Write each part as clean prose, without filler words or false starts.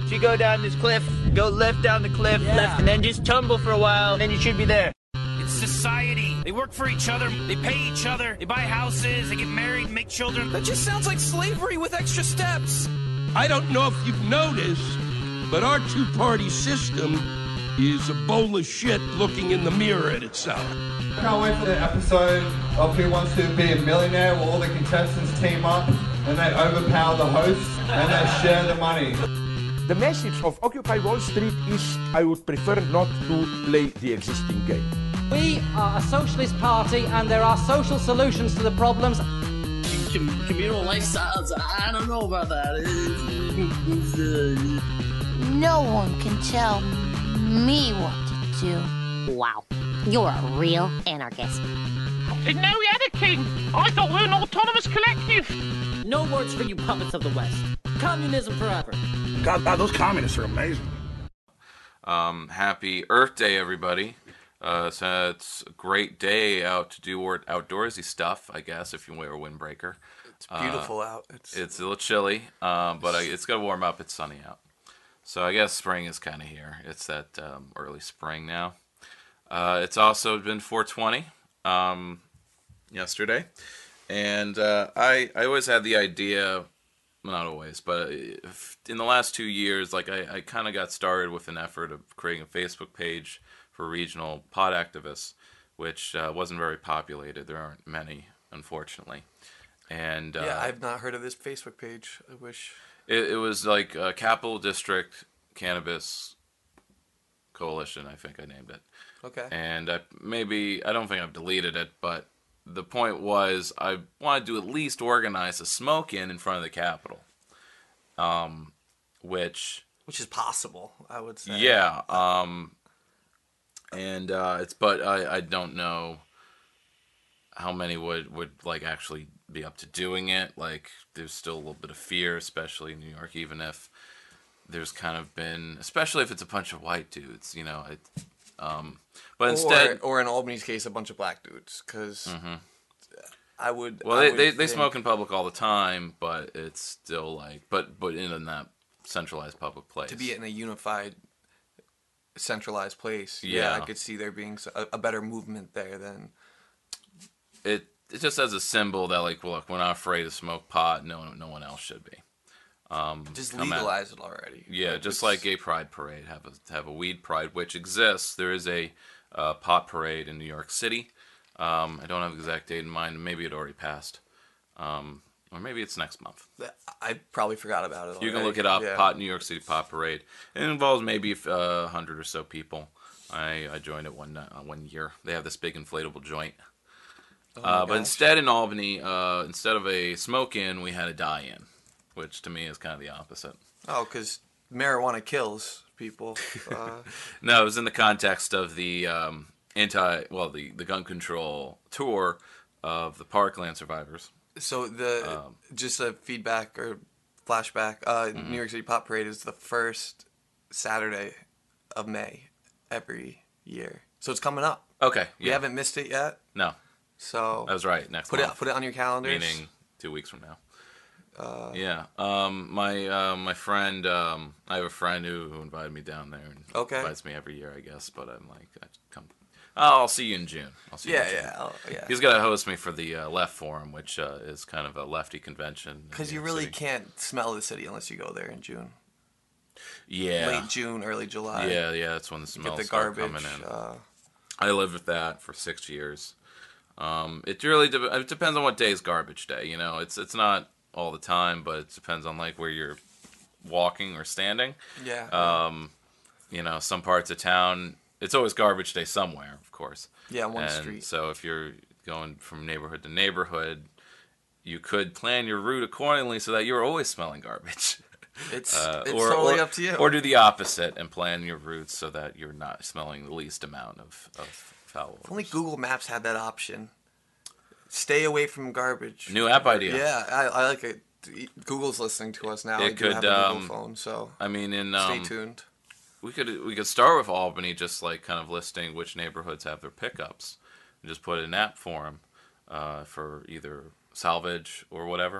So you go down this cliff, go left down the cliff, left, and then just tumble for a while, and then you should be there. It's society. They work for each other. They pay each other. They buy houses. They get married, make children. That just sounds like slavery with extra steps. I don't know if you've noticed, but our two-party system is a bowl of shit looking in the mirror at itself. I can't wait for the episode of Who Wants to Be a Millionaire where all the contestants team up and they overpower the host and they share the money. The message of Occupy Wall Street is I would prefer not to play the existing game. We are a socialist party and there are social solutions to the problems. Communal lifestyles, I don't know about that. No one can tell me what to do. Wow, you're a real anarchist. Didn't know we had a king. I thought we were an autonomous collective. No words for you puppets of the West. Communism forever. God, those communists are amazing. Happy Earth Day, everybody. So it's a great day out to do outdoorsy stuff, I guess, if you wear a windbreaker. It's beautiful out. It's a little chilly, but it's going to warm up. It's sunny out. So I guess spring is kind of here. It's that early spring now. It's also been 420 yesterday. And I always had the idea, well, not always, but in the last 2 years, like I kind of got started with an effort of creating a Facebook page for regional pot activists, which wasn't very populated. There aren't many, unfortunately. And yeah, I've not heard of this Facebook page. I wish. It was like Capital District Cannabis Coalition, I think I named it. Okay. And I don't think I've deleted it, but the point was I wanted to at least organize a smoke-in front of the Capitol. Which is possible, I would say. Yeah. But I don't know how many would like actually be up to doing it. Like, there's still a little bit of fear, especially in New York, even if there's kind of been, especially if it's a bunch of white dudes, you know. But instead, or in Albany's case, a bunch of black dudes, because I would. Well, I they smoke in public all the time, but it's still like, but in that centralized public place. To be in a unified, centralized place, yeah, I could see there being a better movement there than. It just as a symbol that, like, look, we're not afraid to smoke pot. No one else should be. Just legalize it already. Yeah, just like Gay Pride Parade, have a weed pride, which exists. There is a pot parade in New York City. I don't have the exact date in mind. Maybe it already passed, or maybe it's next month. I probably forgot about it already. You can look it up. Yeah. New York City Pot Parade. It involves maybe 100 or so people. I joined it one year. They have this big inflatable joint. But instead in Albany, instead of a smoke-in, we had a die-in, which to me is kind of the opposite. Oh, because marijuana kills people. No, it was in the context of the the gun control tour of the Parkland survivors. So just a feedback or flashback, New York City Pot Parade is the first Saturday of May every year. So it's coming up. Okay. Yeah. We haven't missed it yet. No. So I was right. Next put month. Put it on your calendars. Meaning 2 weeks from now. Yeah. My friend, I have a friend who invited me down there and invites me every year, I guess. But I'm like, I'll see you in June. Yeah. He's got to host me for the Left Forum, which is kind of a lefty convention. Because you really can't smell the city unless you go there in June. Yeah. Late June, early July. Yeah. That's when the smells start coming in. I lived with that for 6 years. It really it depends on what day is garbage day. You know, it's not all the time, but it depends on like where you're walking or standing. Yeah. You know, some parts of town, it's always garbage day somewhere, of course. Yeah, one street. So if you're going from neighborhood to neighborhood, you could plan your route accordingly so that you're always smelling garbage. It's totally up to you. Or do the opposite and plan your routes so that you're not smelling the least amount of foul odors. If only Google Maps had that option. Stay away from garbage. New app idea. Yeah, I like it. Google's listening to us now. It could have a Google phone, so I mean, stay tuned. We could start with Albany, just like kind of listing which neighborhoods have their pickups, and just put an app for them for either salvage or whatever.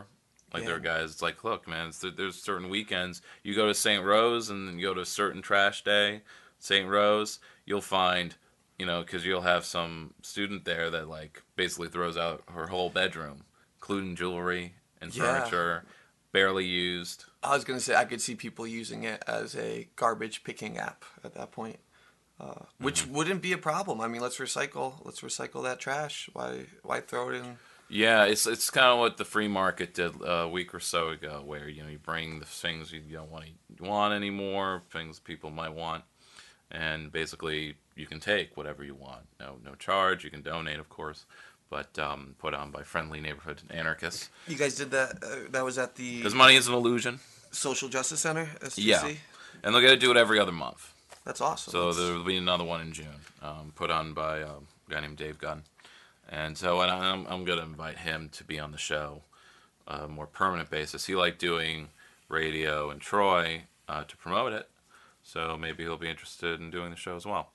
Like there are guys. It's like, look, man, there's certain weekends you go to St. Rose and then you go to a certain trash day, St. Rose, you'll find, because you'll have some student there that like basically throws out her whole bedroom, including jewelry and furniture, barely used. I was gonna say I could see people using it as a garbage picking app at that point, which wouldn't be a problem. I mean, let's recycle that trash. Why throw it in? Yeah, it's kind of what the free market did a week or so ago, where you bring the things you don't want anymore, things people might want, and basically you can take whatever you want. No charge. You can donate, of course, but put on by friendly neighborhood anarchists. You guys did that. That was at the because money is an illusion. Social Justice Center, SJC? Yeah, and they'll get to do it every other month. That's awesome. So there'll be another one in June, put on by a guy named Dave Gunn. And so I'm going to invite him to be on the show on a more permanent basis. He liked doing radio in Troy to promote it, so maybe he'll be interested in doing the show as well.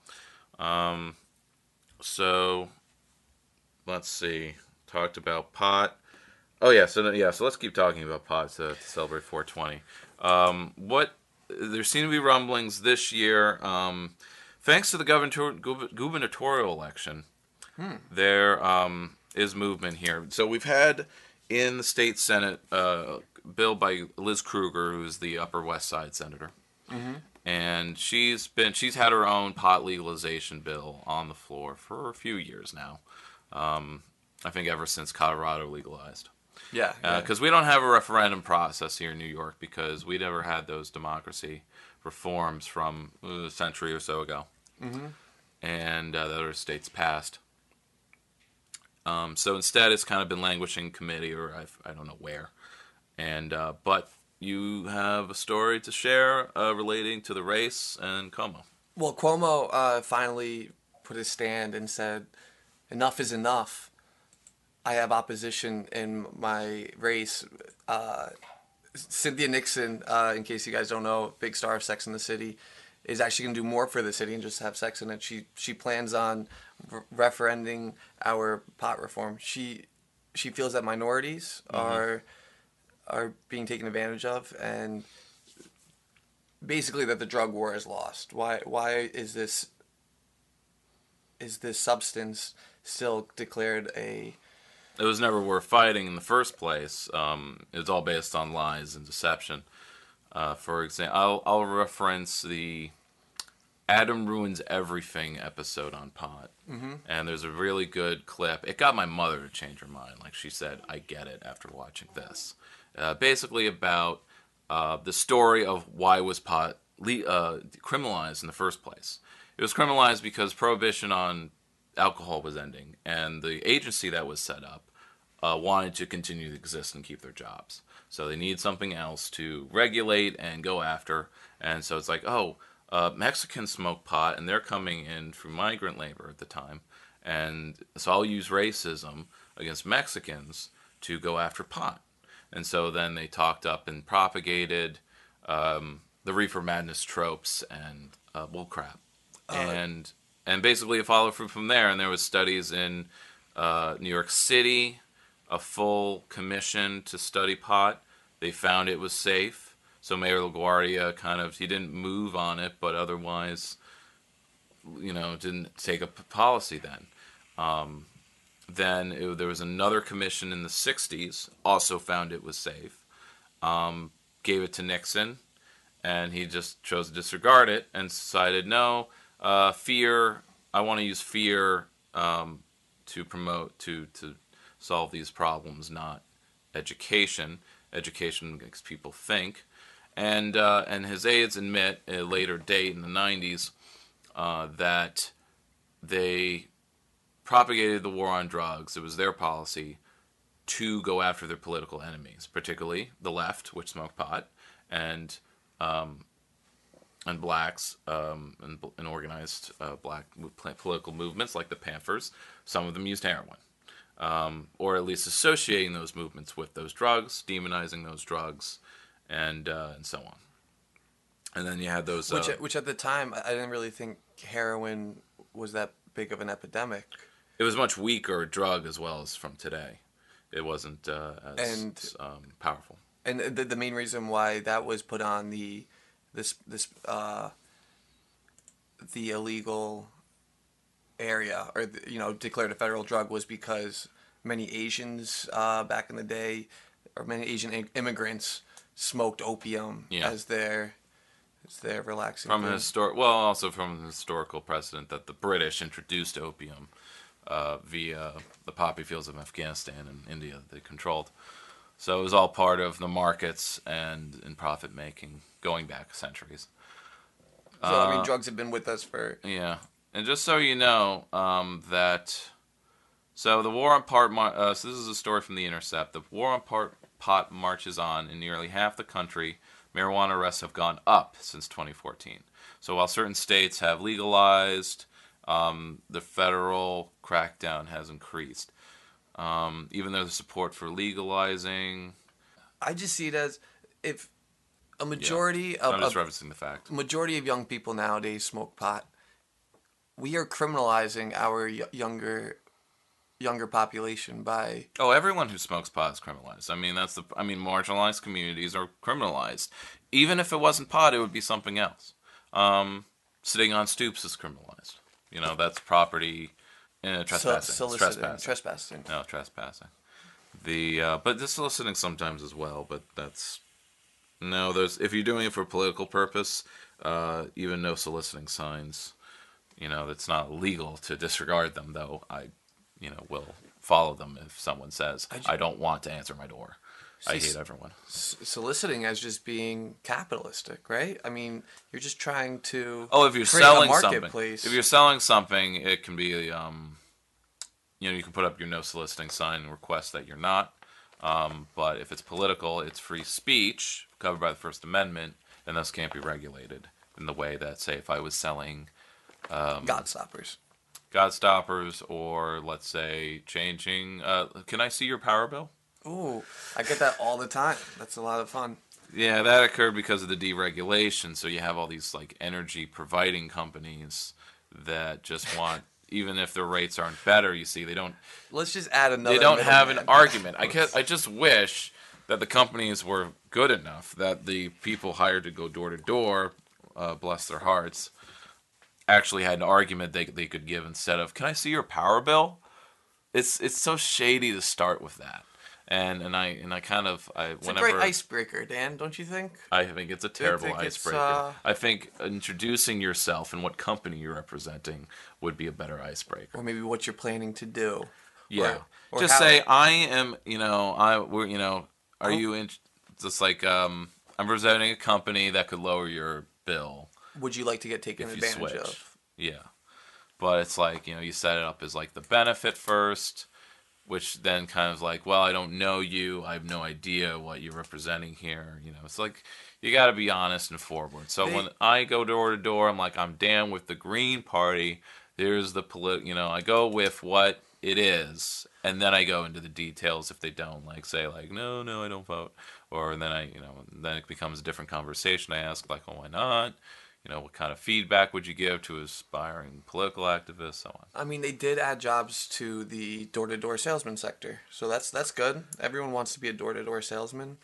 So let's see. Talked about pot. Oh, yeah, so let's keep talking about pot to celebrate 420. There seem to be rumblings this year, thanks to the gubernatorial election. There is movement here. So we've had in the state Senate a bill by Liz Krueger, who's the Upper West Side senator, and she's had her own pot legalization bill on the floor for a few years now. I think ever since Colorado legalized. Yeah. Because we don't have a referendum process here in New York because we never had those democracy reforms from a century or so ago, and the other states passed. So instead, it's kind of been languishing in committee, or I don't know where. And but you have a story to share relating to the race and Cuomo. Well, Cuomo finally put his stand and said, "Enough is enough. I have opposition in my race." Cynthia Nixon, in case you guys don't know, big star of Sex and the City, is actually going to do more for the city and just have sex in it. She plans on referending our pot reform. She feels that minorities are being taken advantage of, and basically that the drug war is lost. Why is this substance still declared a... It was never worth fighting in the first place. It's all based on lies and deception. For example, I'll reference the Adam Ruins Everything episode on pot. And there's a really good clip. It got my mother to change her mind. Like she said, I get it after watching this. Basically about the story of why was pot criminalized in the first place. It was criminalized because prohibition on alcohol was ending, and the agency that was set up wanted to continue to exist and keep their jobs. So they need something else to regulate and go after. And so it's like, Mexicans smoke pot, and they're coming in through migrant labor at the time. And so I'll use racism against Mexicans to go after pot. And so then they talked up and propagated the reefer madness tropes and bullcrap. And basically it followed from there. And there was studies in New York City, a full commission to study pot. They found it was safe. So Mayor LaGuardia he didn't move on it, but otherwise, didn't take a policy then. There was another commission in the 60s, also found it was safe, gave it to Nixon, and he just chose to disregard it and decided, no, fear, I want to use fear to promote, to solve these problems, not education. Education makes people think. And his aides admit at a later date in the 90s that they propagated the war on drugs. It was their policy to go after their political enemies, particularly the left, which smoked pot, and blacks and organized black political movements like the Panthers. Some of them used heroin, or at least associating those movements with those drugs, demonizing those drugs, and so on. And then you had those... Which at the time, I didn't really think heroin was that big of an epidemic. It was much weaker drug as well as from today. it wasn't as powerful. And the main reason why that was put on the illegal area, or declared a federal drug, was because many Asians back in the day, or many Asian immigrants, smoked opium as their relaxing. Also from the historical precedent that the British introduced opium via the poppy fields of Afghanistan and India that they controlled. So it was all part of the markets and profit making going back centuries. So drugs have been with us for... Yeah. And just so you know, so the war on pot, so this is a story from The Intercept. The war on pot marches on in nearly half the country. Marijuana arrests have gone up since 2014. So while certain states have legalized, the federal crackdown has increased. Even though the support for legalizing... I just see it as if a majority of... I'm just referencing the fact. Majority of young people nowadays smoke pot. We are criminalizing our younger population by... Oh, everyone who smokes pot is criminalized. Marginalized communities are criminalized. Even if it wasn't pot, it would be something else. Sitting on stoops is criminalized. That's property... Trespassing. Trespassing. No, trespassing. But the soliciting sometimes as well. But if you're doing it for political purpose, even no soliciting signs, it's not legal to disregard them. Though I, will follow them if someone says I don't want to answer my door. I hate everyone. Soliciting as just being capitalistic, right? I mean, you're just trying to if you're selling something, it can be you can put up your no soliciting sign and request that you're not. But if it's political, it's free speech covered by the First Amendment, and thus can't be regulated in the way that, say, if I was selling Godstoppers, or let's say changing. Can I see your power bill? Ooh, I get that all the time. That's a lot of fun. Yeah, that occurred because of the deregulation. So you have all these energy providing companies that just want, even if their rates aren't better, they don't. Let's just add another. They don't have an argument. I just wish that the companies were good enough that the people hired to go door to door, bless their hearts, actually had an argument they could give instead of, "Can I see your power bill?" It's so shady to start with that. And I it's a great icebreaker, Dan, don't you think? I think it's a terrible icebreaker. I think introducing yourself and what company you're representing would be a better icebreaker. Or maybe what you're planning to do. Yeah. Or just say I am. Are you in? Just like I'm representing a company that could lower your bill. Would you like to get taken advantage of? Yeah. But it's you set it up as the benefit first. Which then kind of I don't know you. I have no idea what you're representing here. It's you got to be honest and forward. So when I go door to door, I'm down with the Green Party. There's the I go with what it is, and then I go into the details if they don't say no, I don't vote, or then then it becomes a different conversation. I ask why not? What kind of feedback would you give to aspiring political activists, so on. I mean, they did add jobs to the door-to-door salesman sector, so that's good. Everyone wants to be a door-to-door salesman.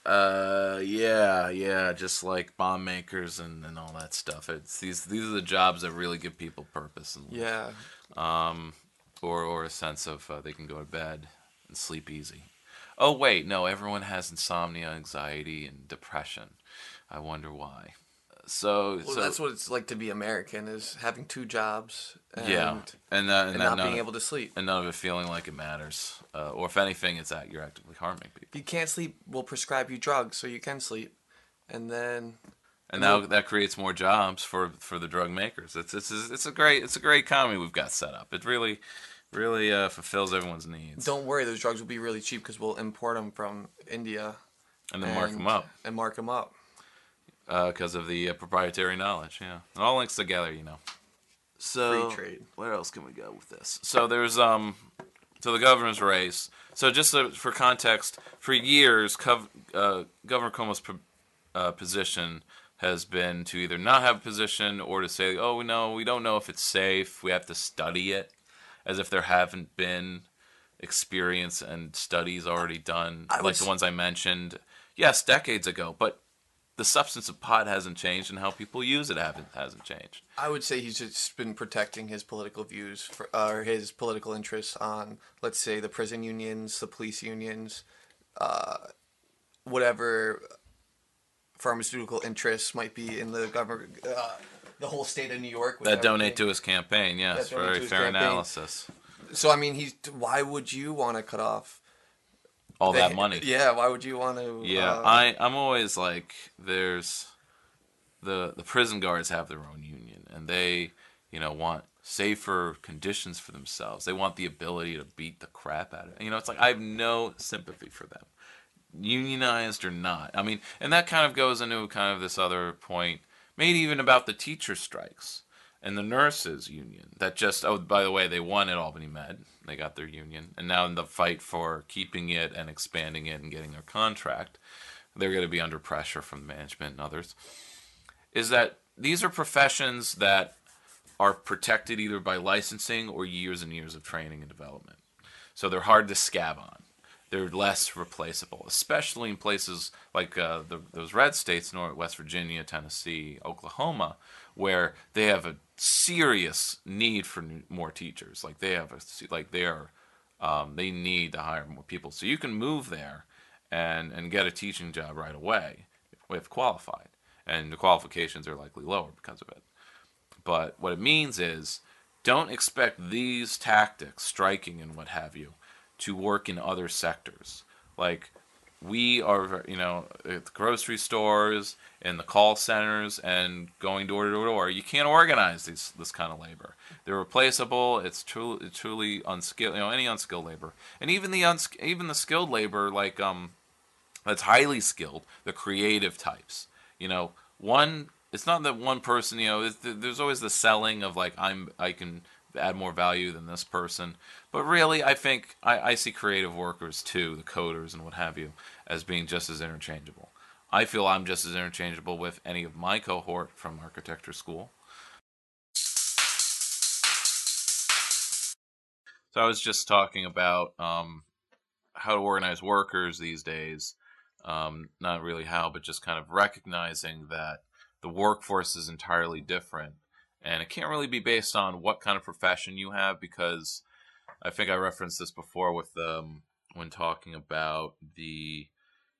Yeah, just like bomb makers and all that stuff. It's these are the jobs that really give people purpose in life. Yeah. Or a sense of they can go to bed and sleep easy. Oh wait, no, everyone has insomnia, anxiety, and depression. I wonder why. So that's what it's like to be American, is having two jobs and not being able to sleep. And none of it feeling like it matters. Or if anything, it's that you're actively harming people. If you can't sleep, we'll prescribe you drugs so you can sleep. And now that creates more jobs for the drug makers. It's a great economy we've got set up. It really fulfills everyone's needs. Don't worry, those drugs will be really cheap because we'll import them from India. And then mark them up. Because of the proprietary knowledge, yeah. It all links together, So, free trade. Where else can we go with this? So there's so the governor's race. So just for context, for years, Governor Cuomo's position has been to either not have a position or to say, we don't know if it's safe. We have to study it, as if there haven't been experience and studies already done, I like the ones I mentioned. Yes, decades ago, but the substance of pot hasn't changed, and how people use it hasn't changed. I would say he's just been protecting his political views or his political interests on, let's say, the prison unions, the police unions, whatever pharmaceutical interests might be in the government, the whole state of New York. That donate to his campaign, yes, very fair analysis. So I mean, why would you want to cut off all that money? Yeah, why would you want to? Yeah, I'm always like, there's the prison guards have their own union, and they, want safer conditions for themselves. They want the ability to beat the crap out of it. It's like I have no sympathy for them, unionized or not. I mean, and that kind of goes into kind of this other point, maybe even about the teacher strikes and the nurses union that just, oh, by the way, they won at Albany Med. They got their union. And now in the fight for keeping it and expanding it and getting their contract, they're going to be under pressure from management and others, is that these are professions that are protected either by licensing or years and years of training and development. So they're hard to scab on. They're less replaceable, especially in places like those red states, West Virginia, Tennessee, Oklahoma, where they have a serious need for more teachers. Like they need to hire more people. So you can move there and get a teaching job right away if qualified, and the qualifications are likely lower because of it. But what it means is, don't expect these tactics, striking and what have you, to work in other sectors. Like we are, at the grocery stores, in the call centers, and going door to door. You can't organize this kind of labor. They're replaceable. It's truly unskilled. Any unskilled labor, and even the skilled labor, like that's highly skilled, the creative types. It's not that one person. There's always the selling of like I can add more value than this person. But really, I think I see creative workers too, the coders and what have you, as being just as interchangeable. I feel I'm just as interchangeable with any of my cohort from architecture school. So I was just talking about how to organize workers these days. Not really how, but just kind of recognizing that the workforce is entirely different. And it can't really be based on what kind of profession you have, because I think I referenced this before with when talking about the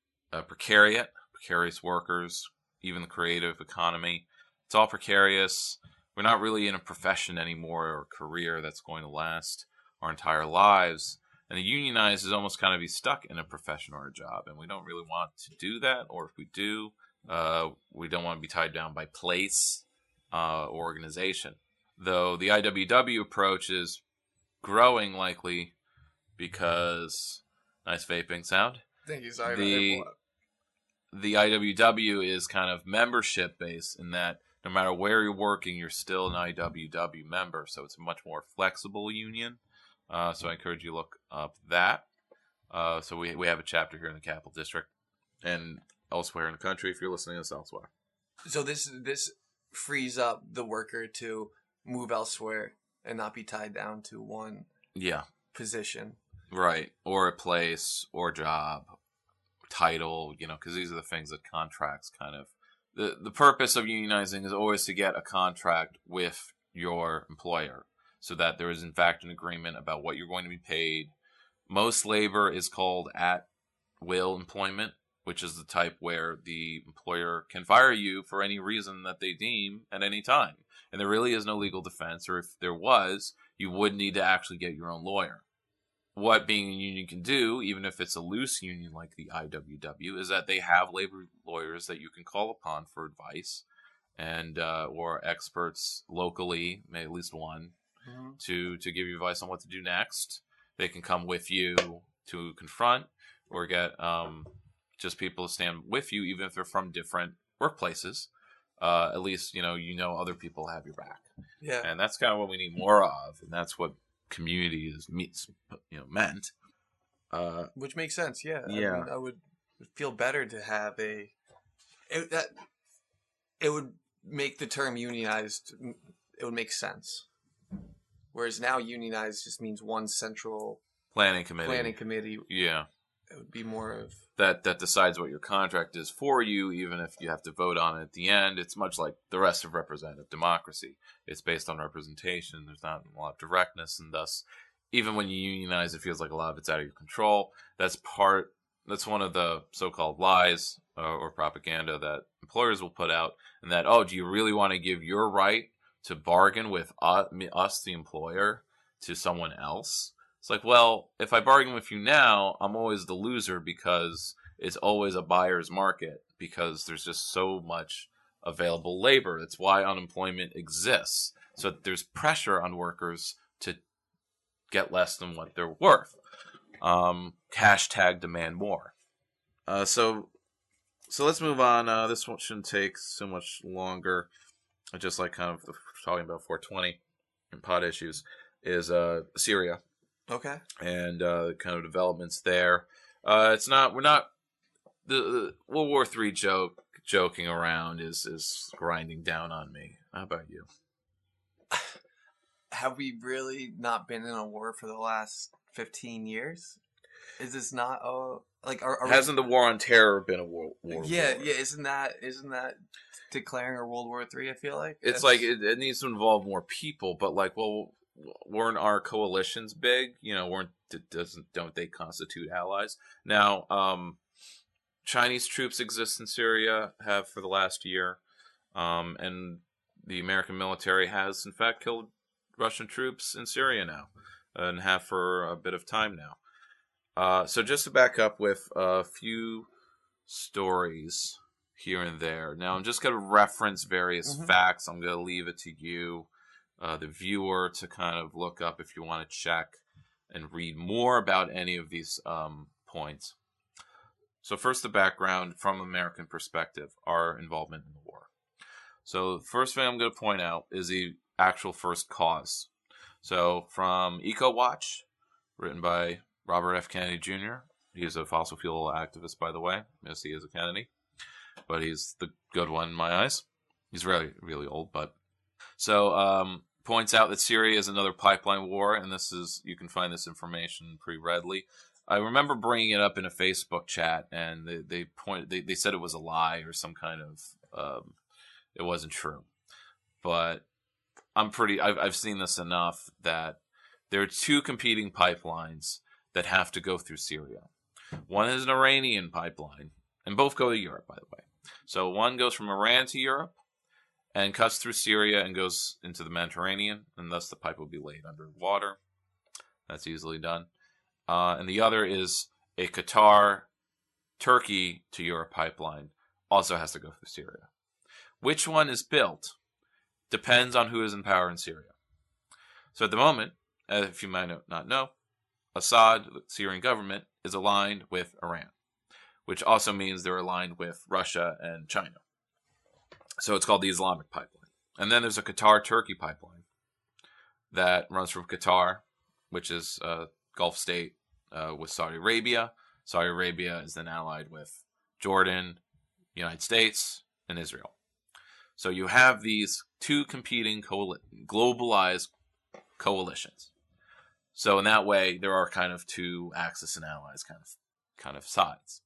precarious workers, even the creative economy. It's all precarious. We're not really in a profession anymore or a career that's going to last our entire lives. And the unionized is almost kind of be stuck in a profession or a job, and we don't really want to do that. Or if we do, we don't want to be tied down by place. Organization, though the IWW approach is growing likely because nice vaping sound. Thank you. Sorry. The IWW is kind of membership based in that no matter where you're working, you're still an IWW member. So it's a much more flexible union. So I encourage you to look up that. So we have a chapter here in the Capital District and elsewhere in the country if you're listening to us elsewhere. So this frees up the worker to move elsewhere and not be tied down to one position. Right. Or a place or job, title, because these are the things that contracts kind of... The purpose of unionizing is always to get a contract with your employer so that there is, in fact, an agreement about what you're going to be paid. Most labor is called at-will employment, which is the type where the employer can fire you for any reason that they deem at any time. And there really is no legal defense, or if there was, you would need to actually get your own lawyer. What being a union can do, even if it's a loose union like the IWW, is that they have labor lawyers that you can call upon for advice, and or experts locally, maybe at least one, to give you advice on what to do next. They can come with you to confront or get... just people to stand with you, even if they're from different workplaces. At least, other people have your back. Yeah. And that's kind of what we need more of. And that's what community is, meant. Which makes sense. Yeah. Yeah. I would feel better to have it would make the term unionized, it would make sense. Whereas now unionized just means one central planning committee. Planning committee. Yeah. It would be more of that decides what your contract is for you, even if you have to vote on it at the end. It's much like the rest of representative democracy. It's based on representation. There's not a lot of directness, and thus, even when you unionize, it feels like a lot of it's out of your control. That's one of the so-called lies or propaganda that employers will put out, and that, oh, do you really want to give your right to bargain with us, the employer, to someone else? It's like, well, if I bargain with you now, I'm always the loser because it's always a buyer's market because there's just so much available labor. That's why unemployment exists. So there's pressure on workers to get less than what they're worth. Hashtag demand more. So let's move on. This one shouldn't take so much longer. I just like kind of talking about 420 and pod issues is Syria. Okay. And kind of developments there. We're not the World War III joking around is grinding down on me. How about you? Have we really not been in a war for the last 15 years? Is this not hasn't the war on terror been a war? Yeah. Isn't that declaring a World War III? I feel like it's like it needs to involve more people, but like, well, weren't our coalitions big? Don't they constitute allies? Now, Chinese troops exist in Syria, have for the last year, and the American military has in fact killed Russian troops in Syria now, and have for a bit of time now. So just to back up with a few stories here and there. Now I'm just going to reference various facts. I'm going to leave it to you, the viewer, to kind of look up if you want to check and read more about any of these points. So first, the background from American perspective, our involvement in the war. So the first thing I'm going to point out is the actual first cause. So from EcoWatch, written by Robert F. Kennedy Jr. He's a fossil fuel activist, by the way. Yes, he is a Kennedy, but he's the good one in my eyes. He's really, really old, but so points out that Syria is another pipeline war, and you can find this information pretty readily. I remember bringing it up in a Facebook chat, and they said it was a lie or some kind of it wasn't true. But I've seen this enough that there are two competing pipelines that have to go through Syria. One is an Iranian pipeline, and both go to Europe, by the way. So one goes from Iran to Europe and cuts through Syria and goes into the Mediterranean, and thus the pipe will be laid underwater. That's easily done. And the other is a Qatar-Turkey to Europe pipeline, also has to go through Syria. Which one is built depends on who is in power in Syria. So at the moment, if you might not know, Assad, the Syrian government, is aligned with Iran, which also means they're aligned with Russia and China. So it's called the Islamic pipeline. And then there's a Qatar-Turkey pipeline that runs from Qatar, which is a Gulf state, with Saudi Arabia. Saudi Arabia is then allied with Jordan, United States, and Israel. So you have these two competing globalized coalitions. So in that way, there are kind of two Axis and allies kind of sides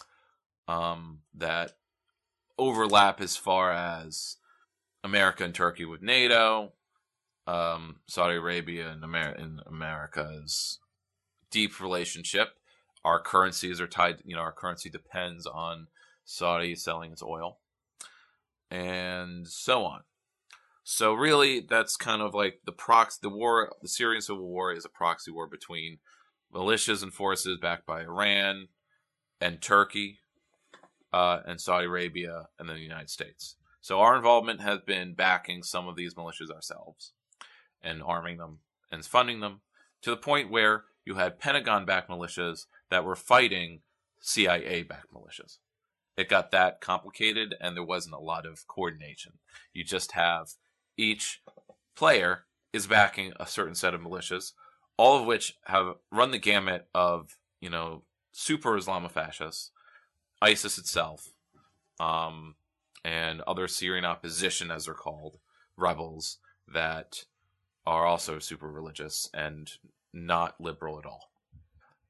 that overlap as far as America and Turkey with NATO, Saudi Arabia and America's deep relationship. Our currencies are tied. Our currency depends on Saudi selling its oil, and so on. So really, that's kind of like the war. The Syrian civil war is a proxy war between militias and forces backed by Iran and Turkey, and Saudi Arabia, and then the United States. So our involvement has been backing some of these militias ourselves, and arming them and funding them, to the point where you had Pentagon-backed militias that were fighting CIA-backed militias. It got that complicated, and there wasn't a lot of coordination. You just have each player is backing a certain set of militias, all of which have run the gamut of, super Islamofascists, ISIS itself, and other Syrian opposition, as they're called, rebels that are also super religious and not liberal at all.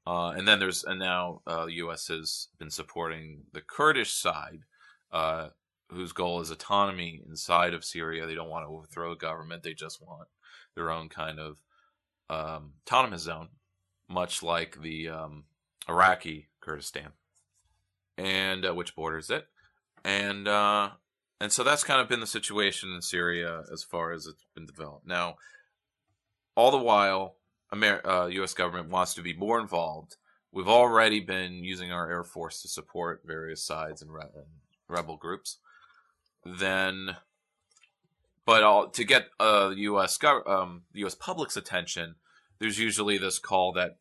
And then now the U.S. has been supporting the Kurdish side, whose goal is autonomy inside of Syria. They don't want to overthrow the government. They just want their own kind of autonomous zone, much like the Iraqi Kurdistan, and which borders it. And so that's kind of been the situation in Syria as far as it's been developed. Now, all the while, U.S. government wants to be more involved. We've already been using our Air Force to support various sides and rebel groups. To get U.S. public's attention, there's usually this call that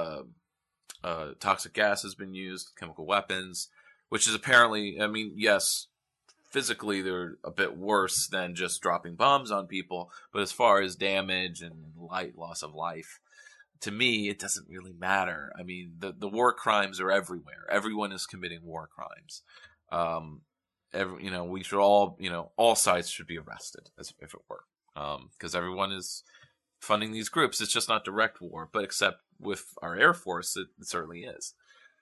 toxic gas has been used, chemical weapons, which is apparently, I mean, yes, physically they're a bit worse than just dropping bombs on people, but as far as damage and loss of life, to me, it doesn't really matter. I mean, the war crimes are everywhere. Everyone is committing war crimes. We should all sides should be arrested, as if it were, because everyone is funding these groups. It's just not direct war, but except with our Air Force, it certainly is.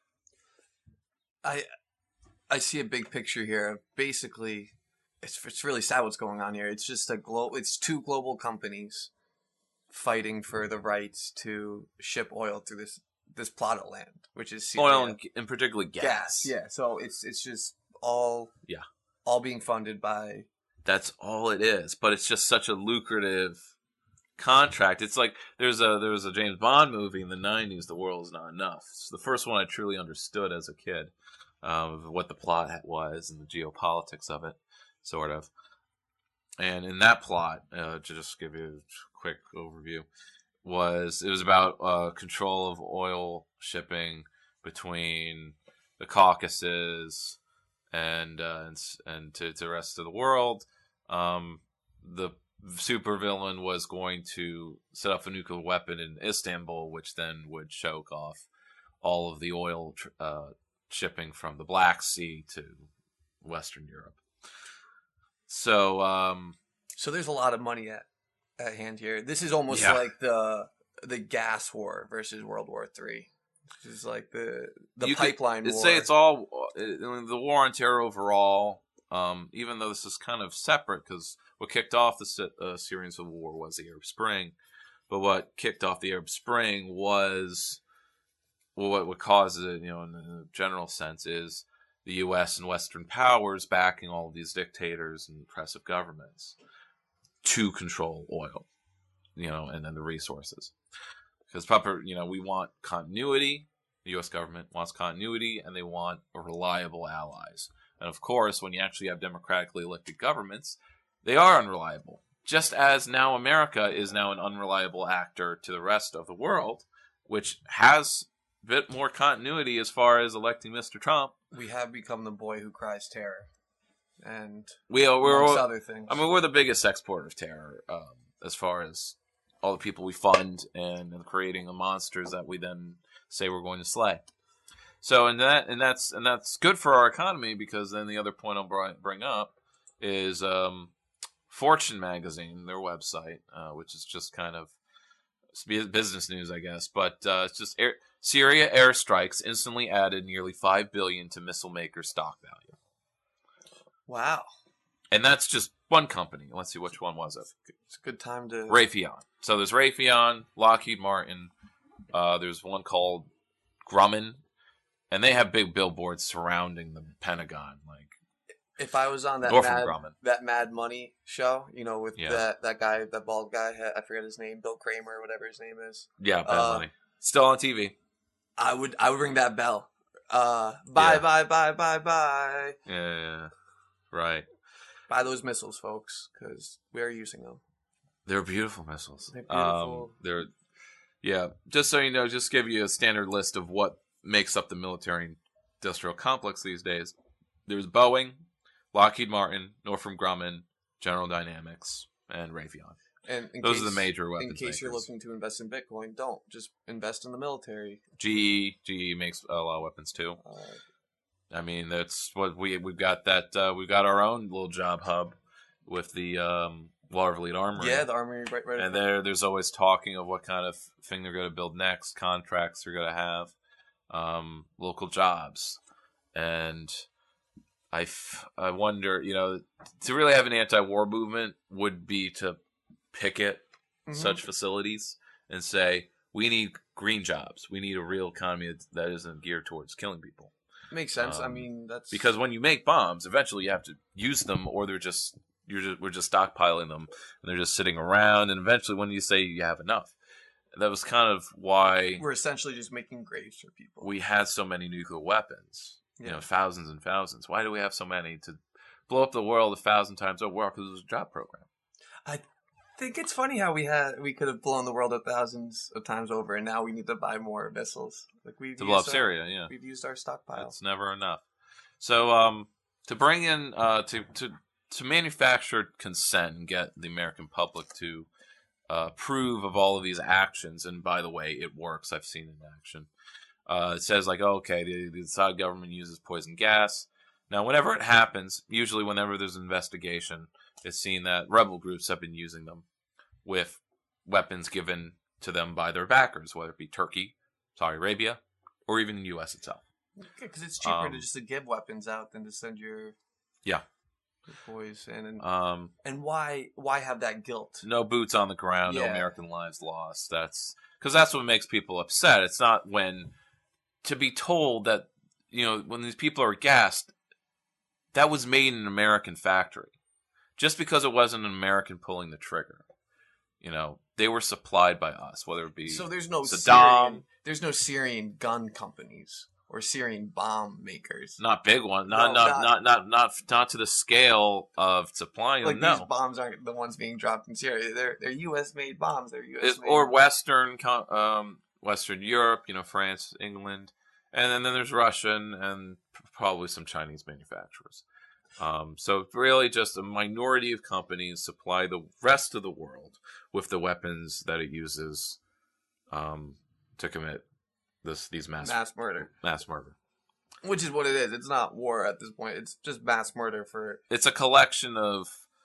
I see a big picture here. Basically, it's really sad what's going on here. It's just it's two global companies fighting for the rights to ship oil through this plot of land, which is Syria. Oil and particularly gas. Yeah, so it's just all being funded by. That's all it is, but it's just such a lucrative contract. It's like there was a James Bond movie in the 90s, The World Is Not Enough. It's the first one I truly understood as a kid. What the plot was and the geopolitics of it, sort of. And in that plot, to just give you a quick overview, it was about control of oil shipping between the Caucasus and to the rest of the world. The supervillain was going to set up a nuclear weapon in Istanbul, which then would choke off all of the oil shipping from the Black Sea to Western Europe. So there's a lot of money at hand here. This is almost like the gas war versus World War III. This is like the pipeline war. Say it's all the war on terror overall. Even though this is kind of separate, because what kicked off the Syrian civil war was the Arab Spring, but what kicked off the Arab Spring was. Well, what causes it, in a general sense, is the U.S. and Western powers backing all of these dictators and oppressive governments to control oil, and then the resources. Because we want continuity. The U.S. government wants continuity, and they want reliable allies. And of course, when you actually have democratically elected governments, they are unreliable. Just as now America is now an unreliable actor to the rest of the world, which has bit more continuity as far as electing Mr. Trump. We have become the boy who cries terror, and we're other things. I mean, we're the biggest exporter of terror as far as all the people we fund and creating the monsters that we then say we're going to slay. So, that's good for our economy, because then the other point I'll bring up is Fortune magazine, their website, which is just kind of business news, I guess, but it's just Syria airstrikes instantly added nearly $5 billion to missile maker stock value. Wow. And that's just one company. Let's see, which one was it? It's a good time to... Raytheon. So there's Raytheon, Lockheed Martin. There's one called Grumman. And they have big billboards surrounding the Pentagon. If I was on that Mad Money show, with that guy, that bald guy, I forget his name, Bill Kramer or whatever his name is. Yeah, Mad Money. Still on TV. I would ring that bell. Bye. Yeah. Right. Buy those missiles, folks, because we are using them. They're beautiful missiles. They're beautiful. Just so you know, just give you a standard list of what makes up the military-industrial complex these days. There's Boeing, Lockheed Martin, Northrop Grumman, General Dynamics, and Raytheon. And those are the major weapons In case makers. You're looking to invest in Bitcoin, don't. Just invest in the military. GE makes a lot of weapons too. I mean, that's what we've got. We've got our own little job hub with the Watervliet Armory. Yeah, the armory right. And there's always talking of what kind of thing they're going to build next, contracts they're going to have, local jobs. And I wonder, to really have an anti-war movement would be to picket such facilities and say, we need green jobs. We need a real economy that isn't geared towards killing people. Makes sense. I mean, that's... Because when you make bombs, eventually you have to use them, or we're just stockpiling them, and they're just sitting around, and eventually when you say you have enough. That was kind of why... We're essentially just making graves for people. We had so many nuclear weapons. Thousands and thousands. Why do we have so many to blow up the world 1,000 times over? Because it was a job program. I think it's funny how we could have blown the world up thousands of times over, and now we need to buy more missiles. Like to blow up Syria, yeah. We've used our stockpile. It's never enough. So to bring in to manufacture consent and get the American public to approve of all of these actions, and by the way, it works. I've seen it in action. It says like, the Assad government uses poison gas. Now, whenever it happens, usually whenever there's an investigation, it's seen that rebel groups have been using them with weapons given to them by their backers, whether it be Turkey, Saudi Arabia, or even the U.S. itself. Because it's cheaper to give weapons out than to send your boys. And why have that guilt? No boots on the ground, no American lives lost. That's what makes people upset. It's not to be told that, when these people are gassed, that was made in an American factory. Just because it wasn't an American pulling the trigger. They were supplied by us, whether it be so there's no Saddam. There's no Syrian gun companies or Syrian bomb makers. Not big ones. Not to the scale of supplying them. These bombs aren't the ones being dropped in Syria. They're U.S. made bombs. They're U.S. made. Or Western Europe, France, England, and then there's Russian and probably some Chinese manufacturers. So really just a minority of companies supply the rest of the world with the weapons that it uses to commit these mass murder. Which is what it is. It's not war at this point. It's just mass murder It's a collection of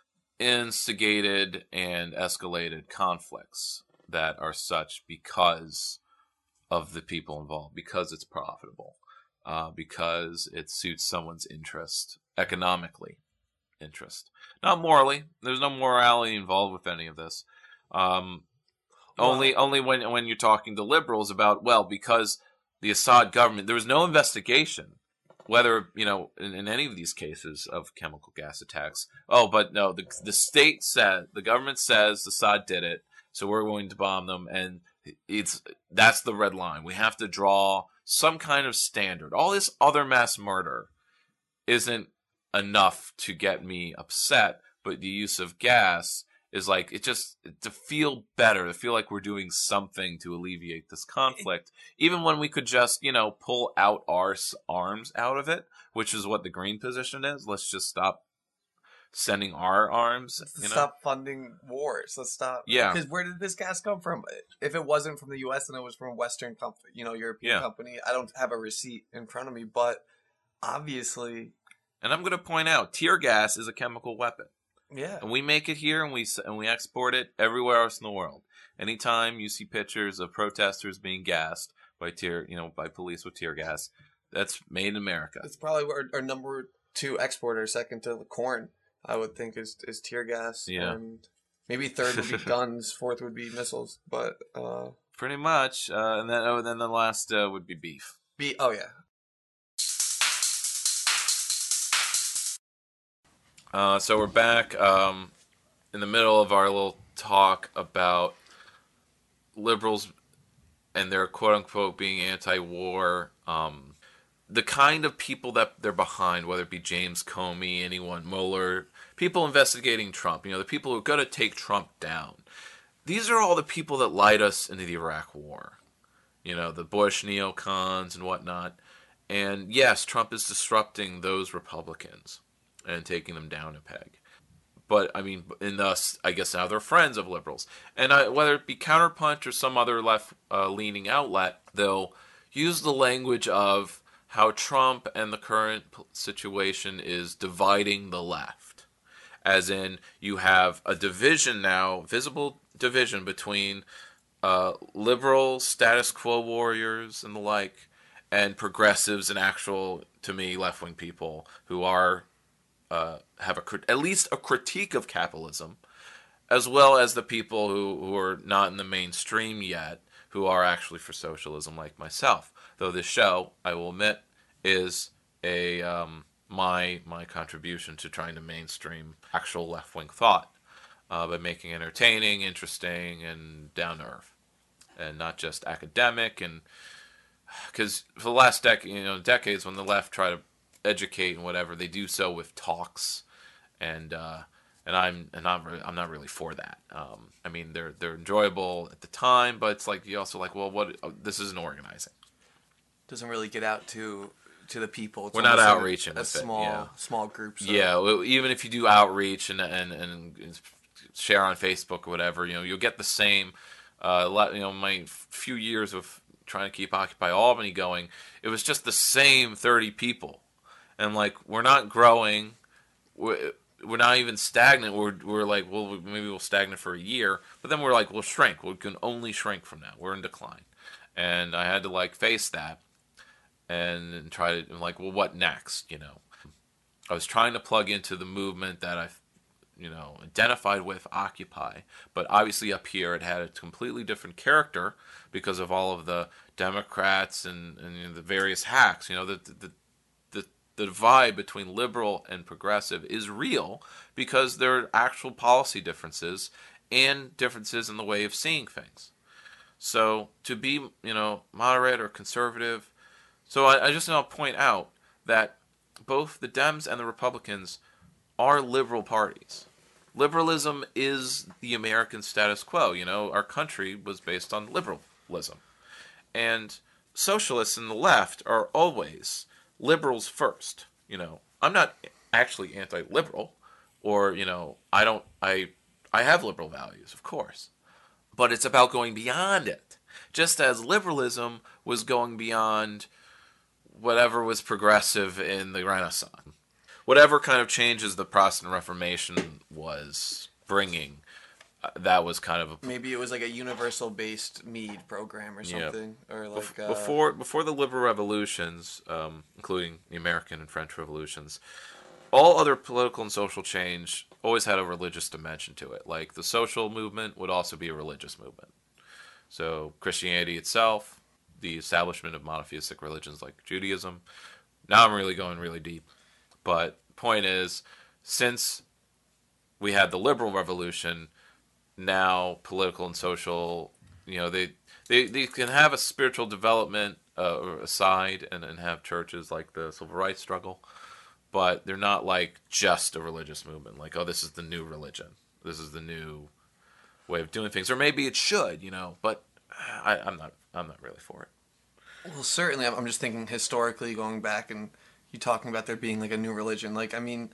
instigated and escalated conflicts that are such because of the people involved, because it's profitable, because it suits someone's economically interest. Not morally. There's no morality involved with any of this. Only when you're talking to liberals about, because the Assad government, there was no investigation whether, in any of these cases of chemical gas attacks. But no, the state said, the government says Assad did it, so we're going to bomb them, and that's the red line. We have to draw some kind of standard. All this other mass murder isn't enough to get me upset, but the use of gas is to feel better, to feel like we're doing something to alleviate this conflict, even when we could just, pull out our arms out of it, which is what the green position is. Let's just stop sending our arms. Stop funding wars. Let's stop. Yeah. Because where did this gas come from? If it wasn't from the U.S. and it was from a Western company, European company, I don't have a receipt in front of me, but obviously. And I'm going to point out, tear gas is a chemical weapon. Yeah. And we make it here, and we export it everywhere else in the world. Anytime you see pictures of protesters being gassed by police with tear gas, that's made in America. It's probably our number 2 exporter, second to the corn, I would think, is tear gas. Yeah. And maybe third would be guns, fourth would be missiles, but pretty much. And then the last would be beef. Oh yeah. So we're back in the middle of our little talk about liberals and their quote-unquote being anti-war. The kind of people that they're behind, whether it be James Comey, anyone, Mueller, people investigating Trump, the people who are going to take Trump down. These are all the people that lied us into the Iraq War. The Bush neocons and whatnot. And yes, Trump is disrupting those Republicans and taking them down a peg. But, and thus, I guess now they're friends of liberals. And whether it be Counterpunch or some other left-leaning outlet, they'll use the language of how Trump and the current situation is dividing the left. as in you have a division now, visible division between liberal status quo warriors and the like, and progressives and actual, to me, left-wing people who are have at least a critique of capitalism, as well as the people who are not in the mainstream yet, who are actually for socialism, like myself. Though this show, I will admit, is a my contribution to trying to mainstream actual left-wing thought by making it entertaining, interesting, and down to earth, and not just academic. And because for the last decades, when the left try to educate and whatever, they do so with talks, and I'm not really for that. I mean, they're enjoyable at the time, but it's like you also like, well, what? This isn't organizing. Doesn't really get out to the people. It's We're not outreaching with small groups. So. Yeah, well, even if you do outreach and share on Facebook or whatever, you'll get the same. My few years of trying to keep Occupy Albany going, it was just the same 30 people, and like we're not growing. We're not even stagnant. We're like, well, maybe we'll stagnate for a year, but then we're like, we'll shrink. We can only shrink from now. We're in decline, and I had to like face that and try to like, well, what next? I was trying to plug into the movement that I, identified with Occupy, but obviously up here it had a completely different character because of all of the Democrats and the various hacks. The divide between liberal and progressive is real because there are actual policy differences and differences in the way of seeing things. So to be, moderate or conservative, so I just want to point out that both the Dems and the Republicans are liberal parties. Liberalism is the American status quo. Our country was based on liberalism. And socialists in the left are always liberals first. I'm not actually anti-liberal, or I have liberal values, of course, but it's about going beyond it. Just as liberalism was going beyond whatever was progressive in the Renaissance, whatever kind of changes the Protestant Reformation was bringing. That was kind of maybe it was like a universal-based Mead program or something, or like before the liberal revolutions, including the American and French revolutions, all other political and social change always had a religious dimension to it. Like the social movement would also be a religious movement. So Christianity itself, the establishment of monotheistic religions like Judaism. Now I'm really going really deep, but point is, since we had the liberal revolution. Now, political and social, they can have a spiritual development aside and have churches like the civil rights struggle, but they're not like just a religious movement. Like, oh, this is the new religion. This is the new way of doing things, or maybe it should, But I'm not really for it. Well, certainly, I'm just thinking historically, going back and you talking about there being like a new religion. Like, I mean.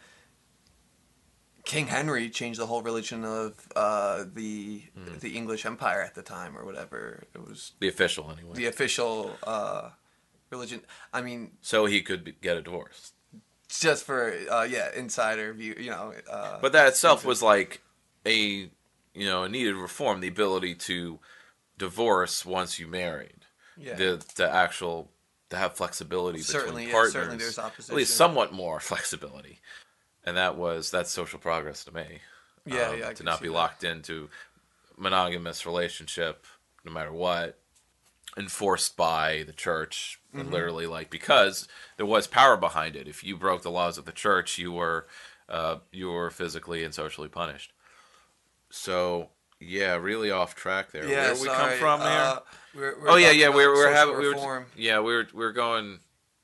King Henry changed the whole religion of the English Empire at the time, or whatever. It was the official, anyway. The official religion. I mean, so he could get a divorce. Just for insider view, But that itself was like a needed reform. The ability to divorce once you married. Yeah. To have flexibility between partners. Certainly, there's opposition. At least somewhat more flexibility. And that's social progress to me. To not be locked into monogamous relationship, no matter what, enforced by the church, and literally because there was power behind it. If you broke the laws of the church, you were physically and socially punished. So really off track there. Yeah, where we come from there? We're going.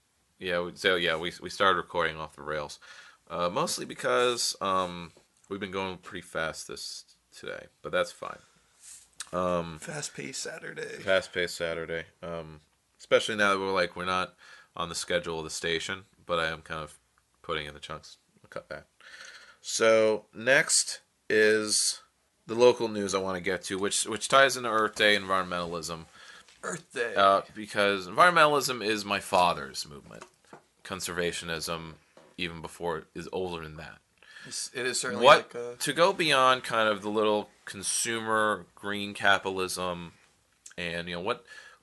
We started recording off the rails. Mostly because we've been going pretty fast today, but that's fine. Fast-paced Saturday. Especially now that we're not on the schedule of the station, but I am kind of putting in the chunks. I'll cut that. So next is the local news I want to get to, which ties into Earth Day environmentalism. Earth Day. Because environmentalism is my father's movement. Conservationism, even before, is older than that. It is certainly what like a... to go beyond kind of the little consumer green capitalism, and what